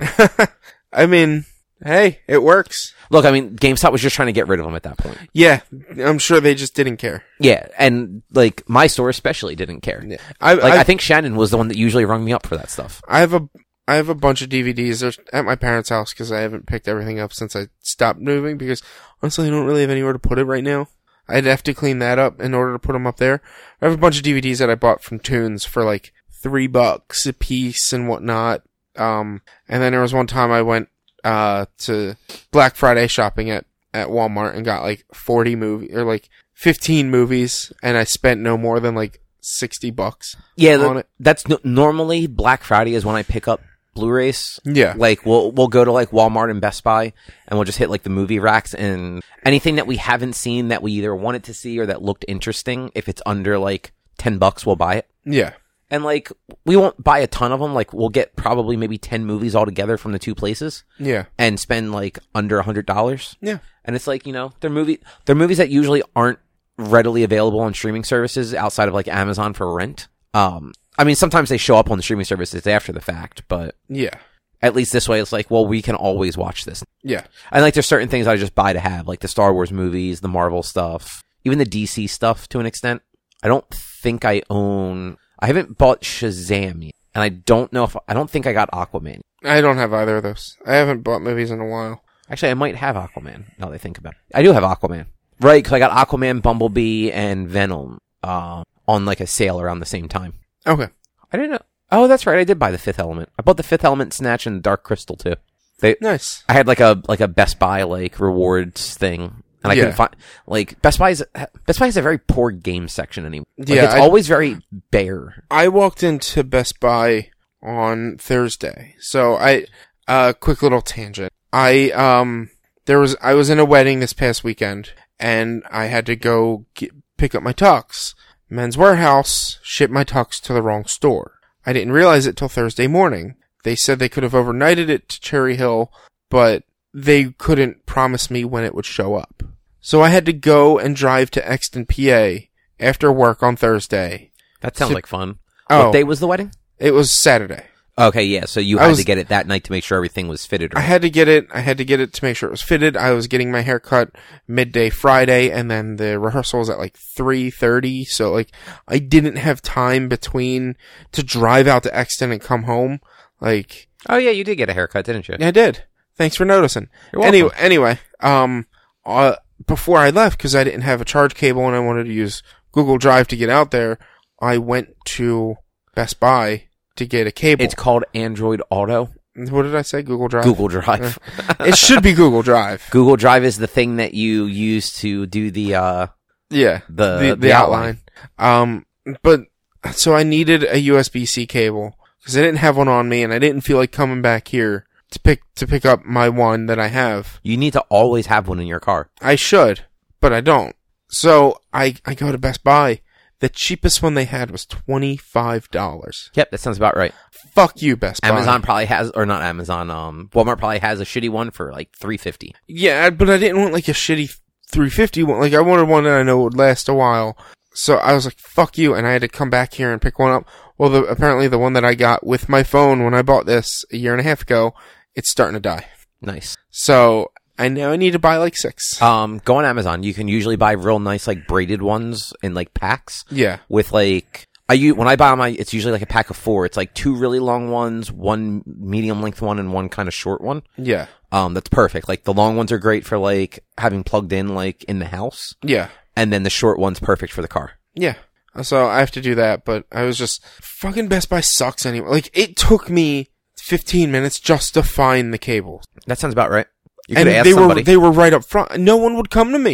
I mean, hey, it works. Look, I mean, GameStop was just trying to get rid of them at that point. Yeah, I'm sure they just didn't care. Yeah, and, like, my store especially didn't care. Yeah. I, Like, I, I think Shannon was the one that usually rung me up for that stuff. I have a I have a bunch of D V Ds They're at my parents' house because I haven't picked everything up since I stopped moving because honestly I don't really have anywhere to put it right now. I'd have to clean that up in order to put them up there. I have a bunch of D V Ds that I bought from Tunes for like three bucks a piece and whatnot. Um, and then there was one time I went uh to Black Friday shopping at at Walmart and got like forty movie or like fifteen movies, and I spent no more than like sixty bucks. Yeah, on the, it. that's no, normally Black Friday is when I pick up Blu-rays. Yeah. Like we'll we'll go to like Walmart and Best Buy and we'll just hit like the movie racks, and anything that we haven't seen that we either wanted to see or that looked interesting, if it's under like ten bucks, we'll buy it. Yeah. And like we won't buy a ton of them. Like we'll get probably maybe ten movies all together from the two places Yeah. and spend like under a hundred dollars. Yeah. And it's like, you know, they're movie they're movies that usually aren't readily available on streaming services outside of like Amazon for rent. Um, I mean, sometimes they show up on the streaming services after the fact, but Yeah. at least this way it's like, well, we can always watch this. Yeah. And like there's certain things I just buy to have, like the Star Wars movies, the Marvel stuff, even the D C stuff to an extent. I don't think I own I haven't bought Shazam yet. And I don't know if I don't think I got Aquaman. I don't have either of those. I haven't bought movies in a while. Actually, I might have Aquaman now that I think about it. I do have Aquaman. Right, because I got Aquaman, Bumblebee, and Venom uh, on like a sale around the same time. Okay. I didn't know. Oh, that's right. I did buy the Fifth Element. I bought the Fifth Element, Snatch, and Dark Crystal too. They, Nice. I had like a like a Best Buy like rewards thing, and I Yeah. couldn't find like Best Buy's. Best Buy has a very poor game section anymore. Like, Yeah, it's I- always very bare. I walked into Best Buy on Thursday. So I, uh, quick little tangent. I, um, there was, I was in a wedding this past weekend and I had to go get, pick up my tux. Men's Warehouse shipped my tux to the wrong store. I didn't realize it till Thursday morning. They said they could have overnighted it to Cherry Hill, but they couldn't promise me when it would show up. So I had to go and drive to Exton, P A after work on Thursday. That sounds So- like fun. Oh, What day was the wedding? it was Saturday. Okay, yeah. So you I had was- to get it that night to make sure everything was fitted. I Right. had to get it. I had to get it to make sure it was fitted. I was getting my hair cut midday Friday, and then the rehearsal was at like three thirty. So like, I didn't have time between to drive out to Exton and come home. Like, Oh yeah, you did get a haircut, didn't you? I did. Thanks for noticing. You're welcome. Anyway, anyway, um, uh, before I left, because I didn't have a charge cable and I wanted to use Google Drive to get out there, I went to Best Buy to get a cable. It's called Android Auto. What did I say? Google Drive. Google Drive. It should be Google Drive. Google Drive is the thing that you use to do the uh Yeah, the the, the outline. Um, but so I needed a U S B C cable because I didn't have one on me, and I didn't feel like coming back here to pick to pick up my one that I have. You need to always have one in your car. I should, but I don't. So I I go to Best Buy. The cheapest one they had was twenty-five dollars. Yep, that sounds about right. Fuck you, Best Buy. Amazon probably has, or not Amazon. Um, Walmart probably has a shitty one for like three fifty. Yeah, but I didn't want like a shitty three fifty one. Like I wanted one that I know would last a while. So I was like, fuck you, and I had to come back here and pick one up. Well, the, apparently the one that I got with my phone when I bought this a year and a half ago, it's starting to die. Nice. So I now I need to buy like six. Um, go on Amazon. You can usually buy real nice like braided ones in like packs Yeah, with like. I use, when I buy my, it's usually like a pack of four. It's like two really long ones, one medium length one, and one kind of short one. yeah, Um, that's perfect. Like the long ones are great for like having plugged in like in the house, yeah, and then the short one's perfect for the car. yeah. So I have to do that, but I was just fucking Best Buy sucks anyway. Like it took me fifteen minutes just to find the cables. That sounds about right. You And could ask they somebody. were they were right up front. No one would come to me.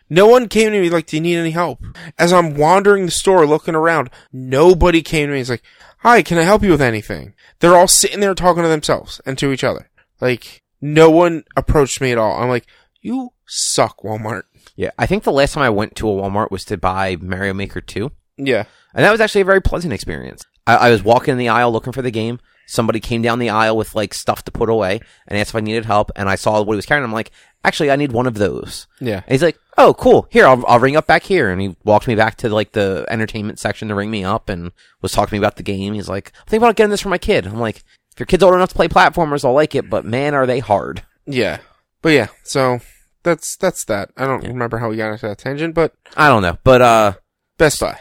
No one came to me like, do you need any help? As I'm wandering the store looking around, nobody came to me. It's like, hi, can I help you with anything? They're all sitting there talking to themselves and to each other. Like, no one approached me at all. I'm like, you suck, Walmart. Yeah, I think the last time I went to a Walmart was to buy Mario Maker two. Yeah. And that was actually a very pleasant experience. I, I was walking in the aisle looking for the game. Somebody came down the aisle with, like, stuff to put away and asked if I needed help. And I saw what he was carrying. I'm like, actually, I need one of those. Yeah. And he's like, oh, cool. Here, I'll, I'll ring up back here. And he walked me back to, like, the entertainment section to ring me up and was talking to me about the game. He's like, I'm thinking about getting this for my kid. I'm like, if your kid's old enough to play platformers, I'll like it. But, man, are they hard. Yeah. But, yeah, so that's that's that. I don't Yeah. remember how we got into that tangent, but I don't know. But, uh... Best Buy.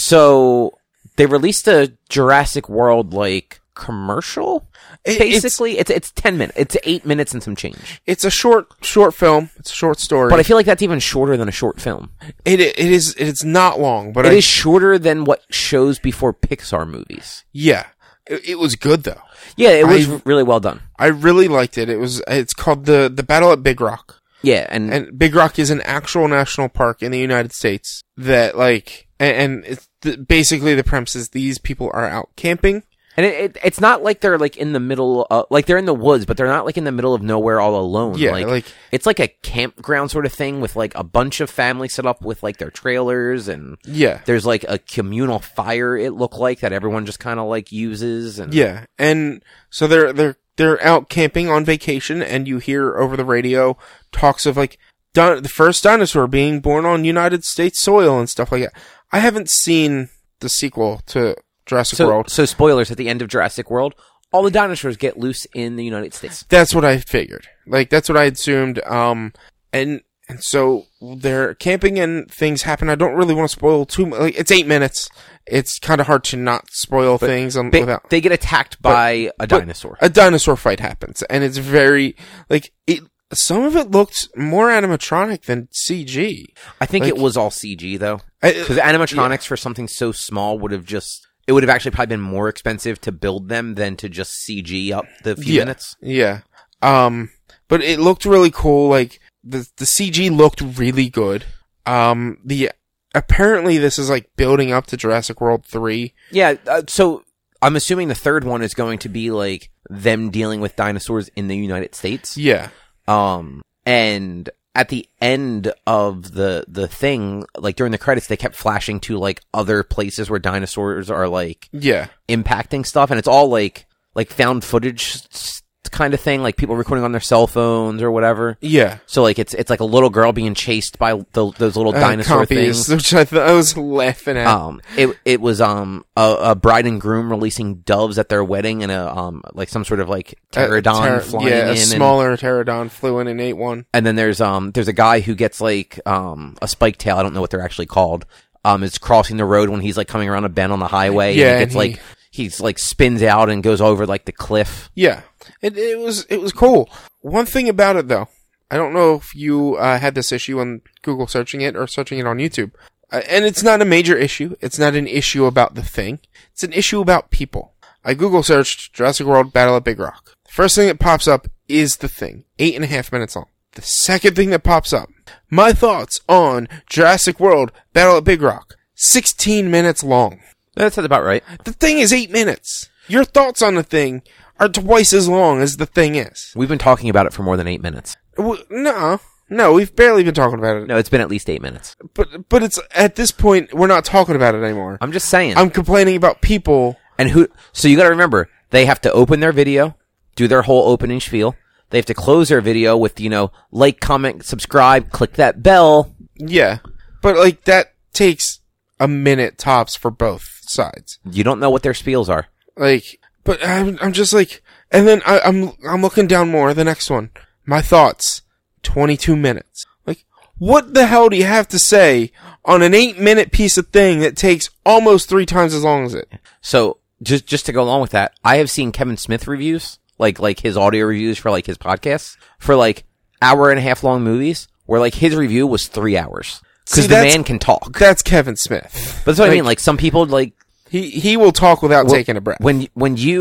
So, they released a Jurassic World, like, commercial? It, Basically, it's, it's ten minutes. It's eight minutes and some change. It's, it's a short short film. It's a short story. But I feel like that's even shorter than a short film. It it is it's not long, but It I, is shorter than what shows before Pixar movies. yeah. It, it was good though. Yeah, it was I- really well done. I really liked it. It was it's called the the Battle at Big Rock. Yeah, and, And Big Rock is an actual national park in the United States that like and, and it's the, basically the premise is these people are out camping. and it, it, it's not like they're like in the middle, of, like they're in the woods, but they're not like in the middle of nowhere all alone. Yeah, like, like- it's like a campground sort of thing with like a bunch of families set up with like their trailers, and Yeah. there's like a communal fire. It looked like that everyone just kind of like uses. And Yeah. And so they're they're they're out camping on vacation and you hear over the radio talks of like di- the first dinosaur being born on United States soil and stuff like that. I haven't seen the sequel to Jurassic so, World. so spoilers at the end of Jurassic World. All the dinosaurs get loose in the United States. That's what I figured. Like that's what I assumed. Um, and and so they're camping and things happen. I don't really want to spoil too much. Like it's eight minutes. It's kind of hard to not spoil things um, They, without. they get attacked by a but dinosaur. A dinosaur fight happens, and it's very like it. Some of it looked more animatronic than C G. I think like- it was all C G though, I- because animatronics for something so small would have just. It would have actually probably been more expensive to build them than to just C G up the few yeah, minutes. Yeah. Um, but it looked really cool. Like the the C G looked really good. Um, the apparently this is like building up to Jurassic World three. Yeah, uh, so I'm assuming the third one is going to be like them dealing with dinosaurs in the United States. Yeah. Um, and at the end of the the thing, like during the credits, they kept flashing to like other places where dinosaurs are like Yeah. impacting stuff, and it's all like like found footage s- kind of thing, like people recording on their cell phones or whatever. Yeah. So like it's it's like a little girl being chased by the, those little Uh, dinosaur copies, things. which I, th- I was laughing at. Um, it it was um a, a bride and groom releasing doves at their wedding, and a um like some sort of like pterodon Uh, ter- flying yeah, in, a and, smaller pterodon flew in and ate one. and then there's um there's a guy who gets like um a spike tail. I don't know what they're actually called. Um, is crossing the road when he's like coming around a bend on the highway. Yeah, and he gets and he- like he's like spins out and goes over like the cliff. Yeah, it it was it was cool. One thing about it though, I don't know if you uh, had this issue on Google searching it or searching it on YouTube, uh, and it's not a major issue. It's not an issue about the thing. It's an issue about people. I Google searched Jurassic World Battle at Big Rock. The first thing that pops up is the thing, eight and a half minutes long. The second thing that pops up, my thoughts on Jurassic World Battle at Big Rock, sixteen minutes long. That sounds about right. The thing is eight minutes. Your thoughts on the thing are twice as long as the thing is. We've been talking about it for more than eight minutes. W- No, no, we've barely been talking about it. No, it's been at least eight minutes. But but it's at this point we're not talking about it anymore. I'm just saying. I'm complaining about people. And who? So you got to remember, they have to open their video, do their whole opening spiel. They have to close their video with, you know, like, comment, subscribe, click that bell. Yeah, but like that takes a minute tops for both sides. You don't know what their spiels are. Like, but I'm I'm just like, and then I, I'm I'm looking down more. The next one, my thoughts, twenty-two minutes. Like, what the hell do you have to say on an eight-minute piece of thing that takes almost three times as long as it? So just just to go along with that, I have seen Kevin Smith reviews, like like his audio reviews for like his podcasts, for like hour and a half long movies, where like his review was three hours because See, the that's- man can talk. That's Kevin Smith. But that's what I Like, mean. Like some people like He he will talk without Well, taking a breath. when when you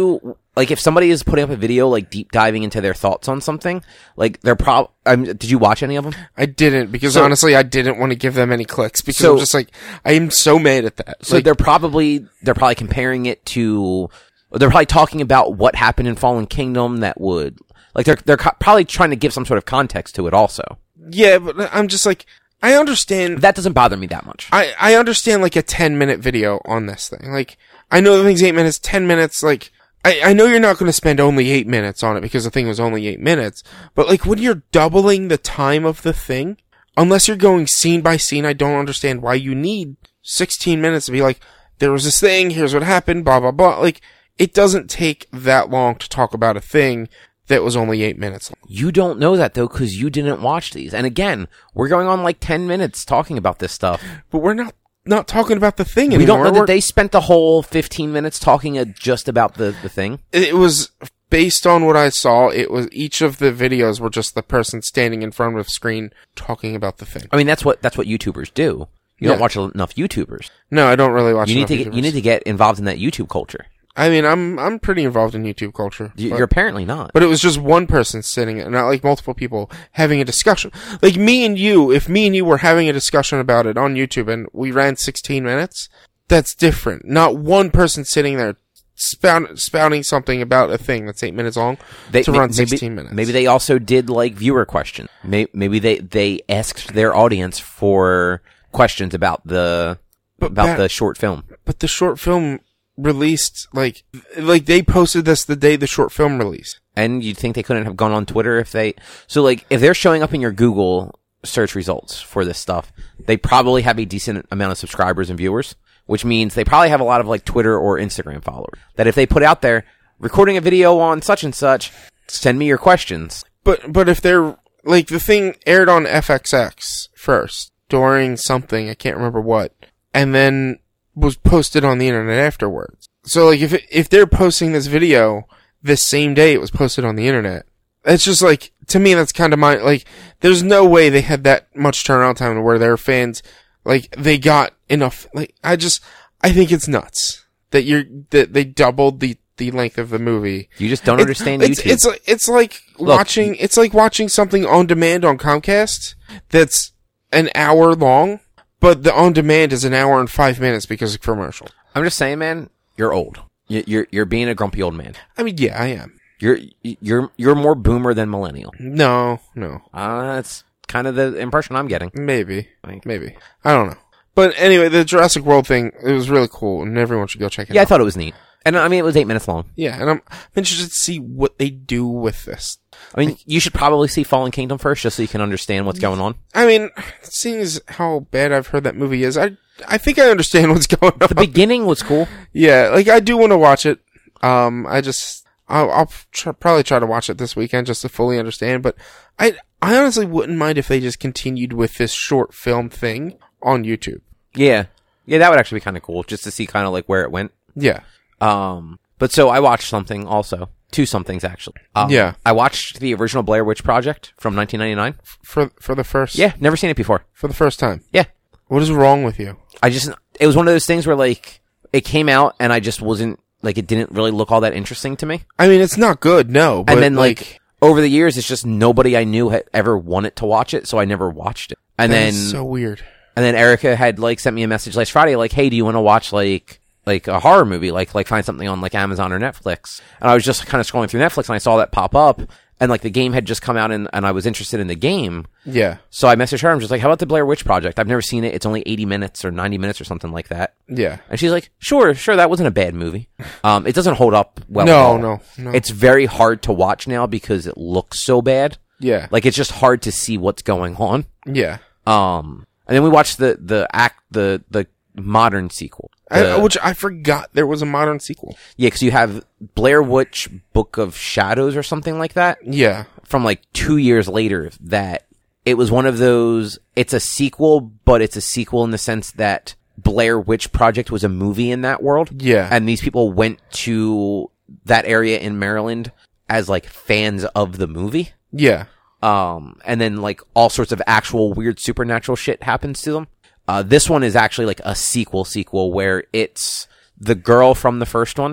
like if somebody is putting up a video like deep diving into their thoughts on something, like they're prob. Um, did you watch any of them? I didn't because So- honestly, I didn't want to give them any clicks because So- I'm just like, I am so mad at that. So Like, they're probably they're probably comparing it to. They're probably talking about what happened in Fallen Kingdom that would like they're they're co- probably trying to give some sort of context to it also. yeah, but I'm just like, I understand. That doesn't bother me that much. I, I understand like a ten minute video on this thing. Like, I know the thing's eight minutes, ten minutes, like, I, I know you're not going to spend only eight minutes on it because the thing was only eight minutes, but like when you're doubling the time of the thing, unless you're going scene by scene, I don't understand why you need sixteen minutes to be like, there was this thing, here's what happened, blah, blah, blah. Like, it doesn't take that long to talk about a thing that was only eight minutes long. You don't know that though because you didn't watch these. And again, we're going on like ten minutes talking about this stuff. But we're not, not talking about the thing We anymore. don't know that We're- they spent the whole fifteen minutes talking uh, just about the, the thing. It was based on what I saw. It was each of the videos were just the person standing in front of a screen talking about the thing. I mean, that's what that's what YouTubers do. You Yeah. don't watch enough YouTubers. No, I don't really watch. You need enough to get, you YouTubers. need to get involved in that YouTube culture. I mean, I'm I'm pretty involved in YouTube culture. You, but, you're apparently not. but it was just one person sitting, and not like multiple people having a discussion. Like me and you, if me and you were having a discussion about it on YouTube and we ran sixteen minutes, that's different. Not one person sitting there spout, spouting something about a thing that's eight minutes long They, to may- run maybe, sixteen minutes. Maybe they also did like viewer questions. Maybe, maybe they they asked their audience for questions about the But about Matt- the short film. But the short film released, like, like they posted this the day the short film released. And you'd think they couldn't have gone on Twitter if they... So, like, if they're showing up in your Google search results for this stuff, they probably have a decent amount of subscribers and viewers, which means they probably have a lot of, like, Twitter or Instagram followers. That if they put out there, recording a video on such and such, send me your questions. But, but if they're, like, the thing aired on F X X first, during something, I can't remember what, and then was posted on the internet afterwards. So, like, if, it, if they're posting this video this same day it was posted on the internet, it's just like, to me, that's kind of my, like, there's no way they had that much turnaround time to where their fans, like, they got enough, like, I just, I think it's nuts that you're, that they doubled the, the length of the movie. You just don't It- understand it's, YouTube. It's like, it's like Look, watching, it's like watching something on demand on Comcast that's an hour long, but the on demand is an hour and five minutes because of commercial. I'm just saying, man, you're old. You- You're you're being a grumpy old man. I mean, yeah, I am. You're you're you're more boomer than millennial. No, no, Uh, that's kind of the impression I'm getting. maybe, Like- maybe. I don't know. But anyway, the Jurassic World thing, it was really cool, and everyone should go check it Yeah, I out. thought it was neat. And I mean, it was eight minutes long. Yeah, and I'm interested to see what they do with this. I mean, you should probably see Fallen Kingdom first, just so you can understand what's going on. I mean, seeing as how bad I've heard that movie is, I I think I understand what's going on. The beginning was cool. Yeah, like I do want to watch it. Um, I just I'll, I'll tr- probably try to watch it this weekend just to fully understand. But I I honestly wouldn't mind if they just continued with this short film thing on YouTube. Yeah, yeah, that would actually be kind of cool, just to see kind of like where it went. Yeah, Um, but so I watched something also, two somethings actually. Um, Yeah. I watched the original Blair Witch Project from nineteen ninety-nine. for for the first Yeah, never seen it before. for the first time. Yeah, What is wrong with you? I just it was one of those things where like it came out and I just wasn't like it didn't really look all that interesting to me. I mean, it's not good, no. But And then like, over the years, it's just nobody I knew had ever wanted to watch it, so I never watched it. And that then is so weird. and then Erica had like sent me a message last Friday, like, "Hey, do you want to watch like like a horror movie? Like like find something on like Amazon or Netflix?" And I was just kind of scrolling through Netflix and I saw that pop up, and like the game had just come out, and, and I was interested in the game. Yeah, So I messaged her. I'm just like, "How about the Blair Witch Project? I've never seen it. It's only eighty minutes or ninety minutes or something like that." yeah. And she's like, "Sure, sure, that wasn't a bad movie. Um, it doesn't hold up well. No, at all. no, no. It's very hard to watch now because it looks so bad. Yeah, Like it's just hard to see what's going on." yeah. Um, and then we watched the the act the the modern sequel. I, The- which I forgot there was a modern sequel. yeah, because you have Blair Witch Book of Shadows or something like that Yeah, from like two years later. That it was one of those. It's a sequel, but it's a sequel in the sense that Blair Witch Project was a movie in that world. yeah, And these people went to that area in Maryland as like fans of the movie. yeah. Um, and then like all sorts of actual weird supernatural shit happens to them. Uh, this one is actually like a sequel sequel where it's the girl from the first one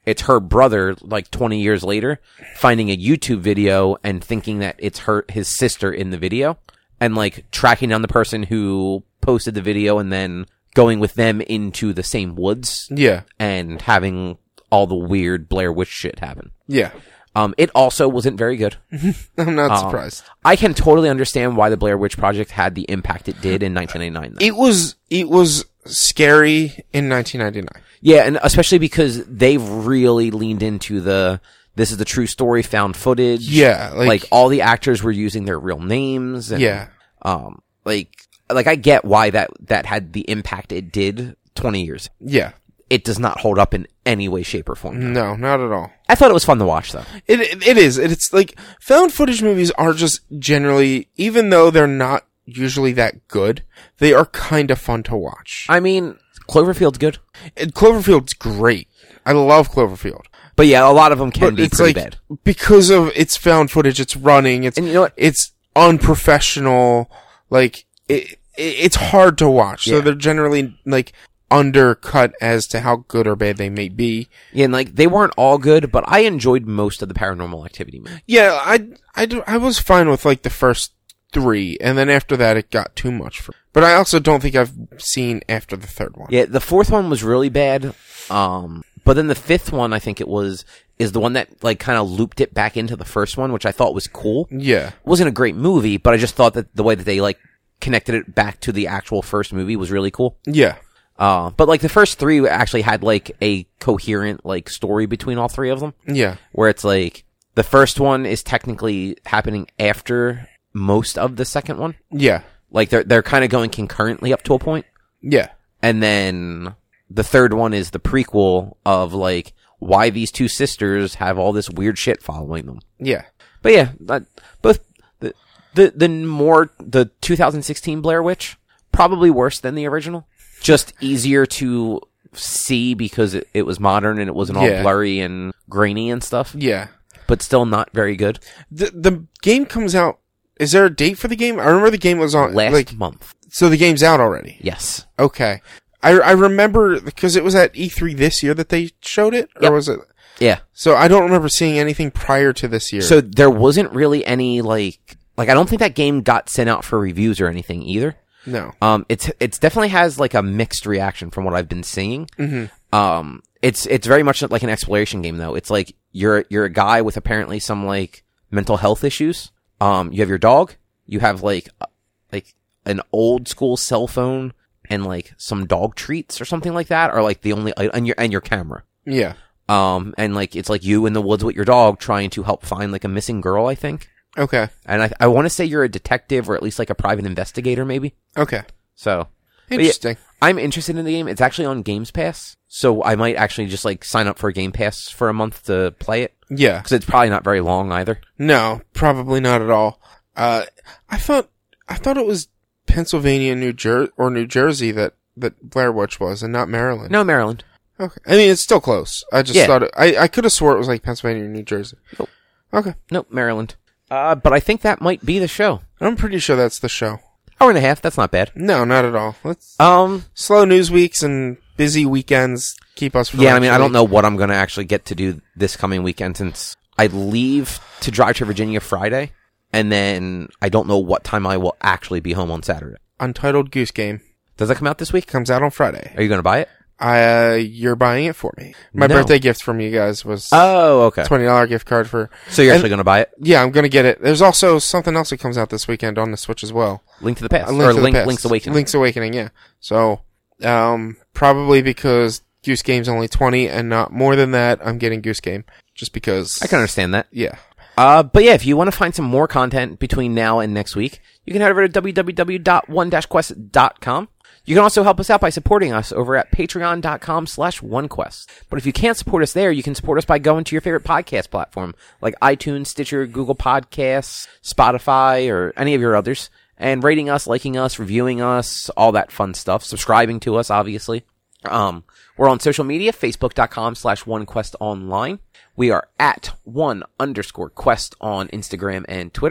it's her brother, like twenty years later, finding a YouTube video and thinking that it's her, his sister in the video, and like tracking down the person who posted the video and then going with them into the same woods. Yeah. And having all the weird Blair Witch shit happen. Yeah. Um, it also wasn't very good. I'm not um, surprised. I can totally understand why the Blair Witch Project had the impact it did in nineteen ninety-nine. Though. It was, it was scary in nineteen ninety-nine. Yeah, and especially because they've really leaned into the, this is the true story, found footage. Yeah. Like, Like, all the actors were using their real names. And, yeah. Um, like, like I get why that, that had the impact it did twenty years. Yeah. It does not hold up in any way, shape, or form. No, not at all. I thought it was fun to watch, though. It, it it is. It's like found footage movies are just generally, even though they're not usually that good, they are kind of fun to watch. I mean, Cloverfield's good. And Cloverfield's great. I love Cloverfield. But yeah, a lot of them can But be it's pretty like, bad. because of it's found footage, it's running, it's And you know what? it's unprofessional, like it, it it's hard to watch. So Yeah. they're generally like undercut as to how good or bad they may be. Yeah, and like, they weren't all good, but I enjoyed most of the Paranormal Activity movies. Yeah, I, I, do- I was fine with like the first three, and then after that it got too much for. But I also don't think I've seen after the third one. Yeah, the fourth one was really bad. Um, but then the fifth one, I think it was, is the one that like kind of looped it back into the first one, which I thought was cool. Yeah, It wasn't a great movie, but I just thought that the way that they like connected it back to the actual first movie was really cool. yeah, Uh, but like the first three actually had like a coherent like story between all three of them, yeah, where it's like the first one is technically happening after most of the second one. yeah, Like they're they're kind of going concurrently up to a point, yeah, and then the third one is the prequel of like why these two sisters have all this weird shit following them. yeah, But yeah, that, both the the the more the two thousand sixteen Blair Witch probably worse than the original. Just easier to see because it, it was modern and it wasn't all Yeah. blurry and grainy and stuff, yeah. but still not very good. The the game comes out. Is there a date for the game? I remember the game was on Last like month. so. The game's out already. Yes. Okay. I I remember because it was at E three this year that they showed it, or Yep. was it? Yeah. So I don't remember seeing anything prior to this year. So there wasn't really any like like I don't think that game got sent out for reviews or anything either. no. Um, it's it's definitely has like a mixed reaction from what I've been seeing. Mm-hmm. Um, it's it's very much like an exploration game though. It's like you're you're a guy with apparently some like mental health issues. Um, you have your dog. You have like uh, like an old school cell phone and like some dog treats or something like that, or like the only and your and your camera. Yeah. Um, and like it's like you in the woods with your dog trying to help find like a missing girl, I think. Okay. And I I want to say you're a detective or at least like a private investigator, maybe. Okay. So. But yeah, Interesting. I'm interested in the game. It's actually on Games Pass, so I might actually just like sign up for a Game Pass for a month to play it Yeah. because it's probably not very long either. No, probably not at all. Uh, I thought I thought it was Pennsylvania, New Jer or New Jersey that that Blair Witch was, and not Maryland. No, Maryland. Okay. I mean, it's still close. I just Yeah. thought it, I I could have swore it was like Pennsylvania or New Jersey. Nope. Okay. Nope, Maryland. Uh, but I think that might be the show. I'm pretty sure that's the show. Hour and a half. That's not bad. No, not at all. Let's Um. slow news weeks and busy weekends keep us from Yeah, I mean, I actually- don't know what I'm going to actually get to do this coming weekend since I leave to drive to Virginia Friday, and then I don't know what time I will actually be home on Saturday. Untitled Goose Game Does that come out this week? comes out on Friday. Are you going to buy it? Uh, you're buying it for me. My No. birthday gift from you guys was Oh, okay. twenty dollar gift card for. So you're and- actually going to buy it? Yeah, I'm gonna get it. There's also something else that comes out this weekend on the Switch as well. Link to the Past A or to the Link Past. Link's Awakening. Link's Awakening, yeah. So, um, probably because Goose Game's only twenty and not more than that, I'm getting Goose Game just because. I can understand that. Yeah. Uh, but yeah, if you want to find some more content between now and next week, you can head over to w w w dot one dash quest dot com. You can also help us out by supporting us over at patreon dot com slash one quest. But if you can't support us there, you can support us by going to your favorite podcast platform like iTunes, Stitcher, Google Podcasts, Spotify, or any of your others, and rating us, liking us, reviewing us, all that fun stuff, subscribing to us, obviously. Um, we're on social media, facebook dot com slash one quest online. We are at one underscore quest on Instagram and Twitter.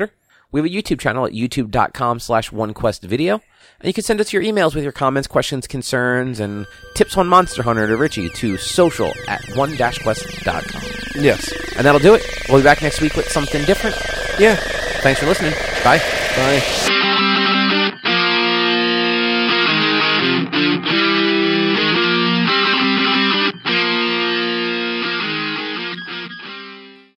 We have a YouTube channel at youtube.com slash OneQuestVideo. And you can send us your emails with your comments, questions, concerns, and tips on Monster Hunter to Richie to social at one dash quest dot com. Yes. And that'll do it. We'll be back next week with something different. Yeah. Thanks for listening. Bye. Bye.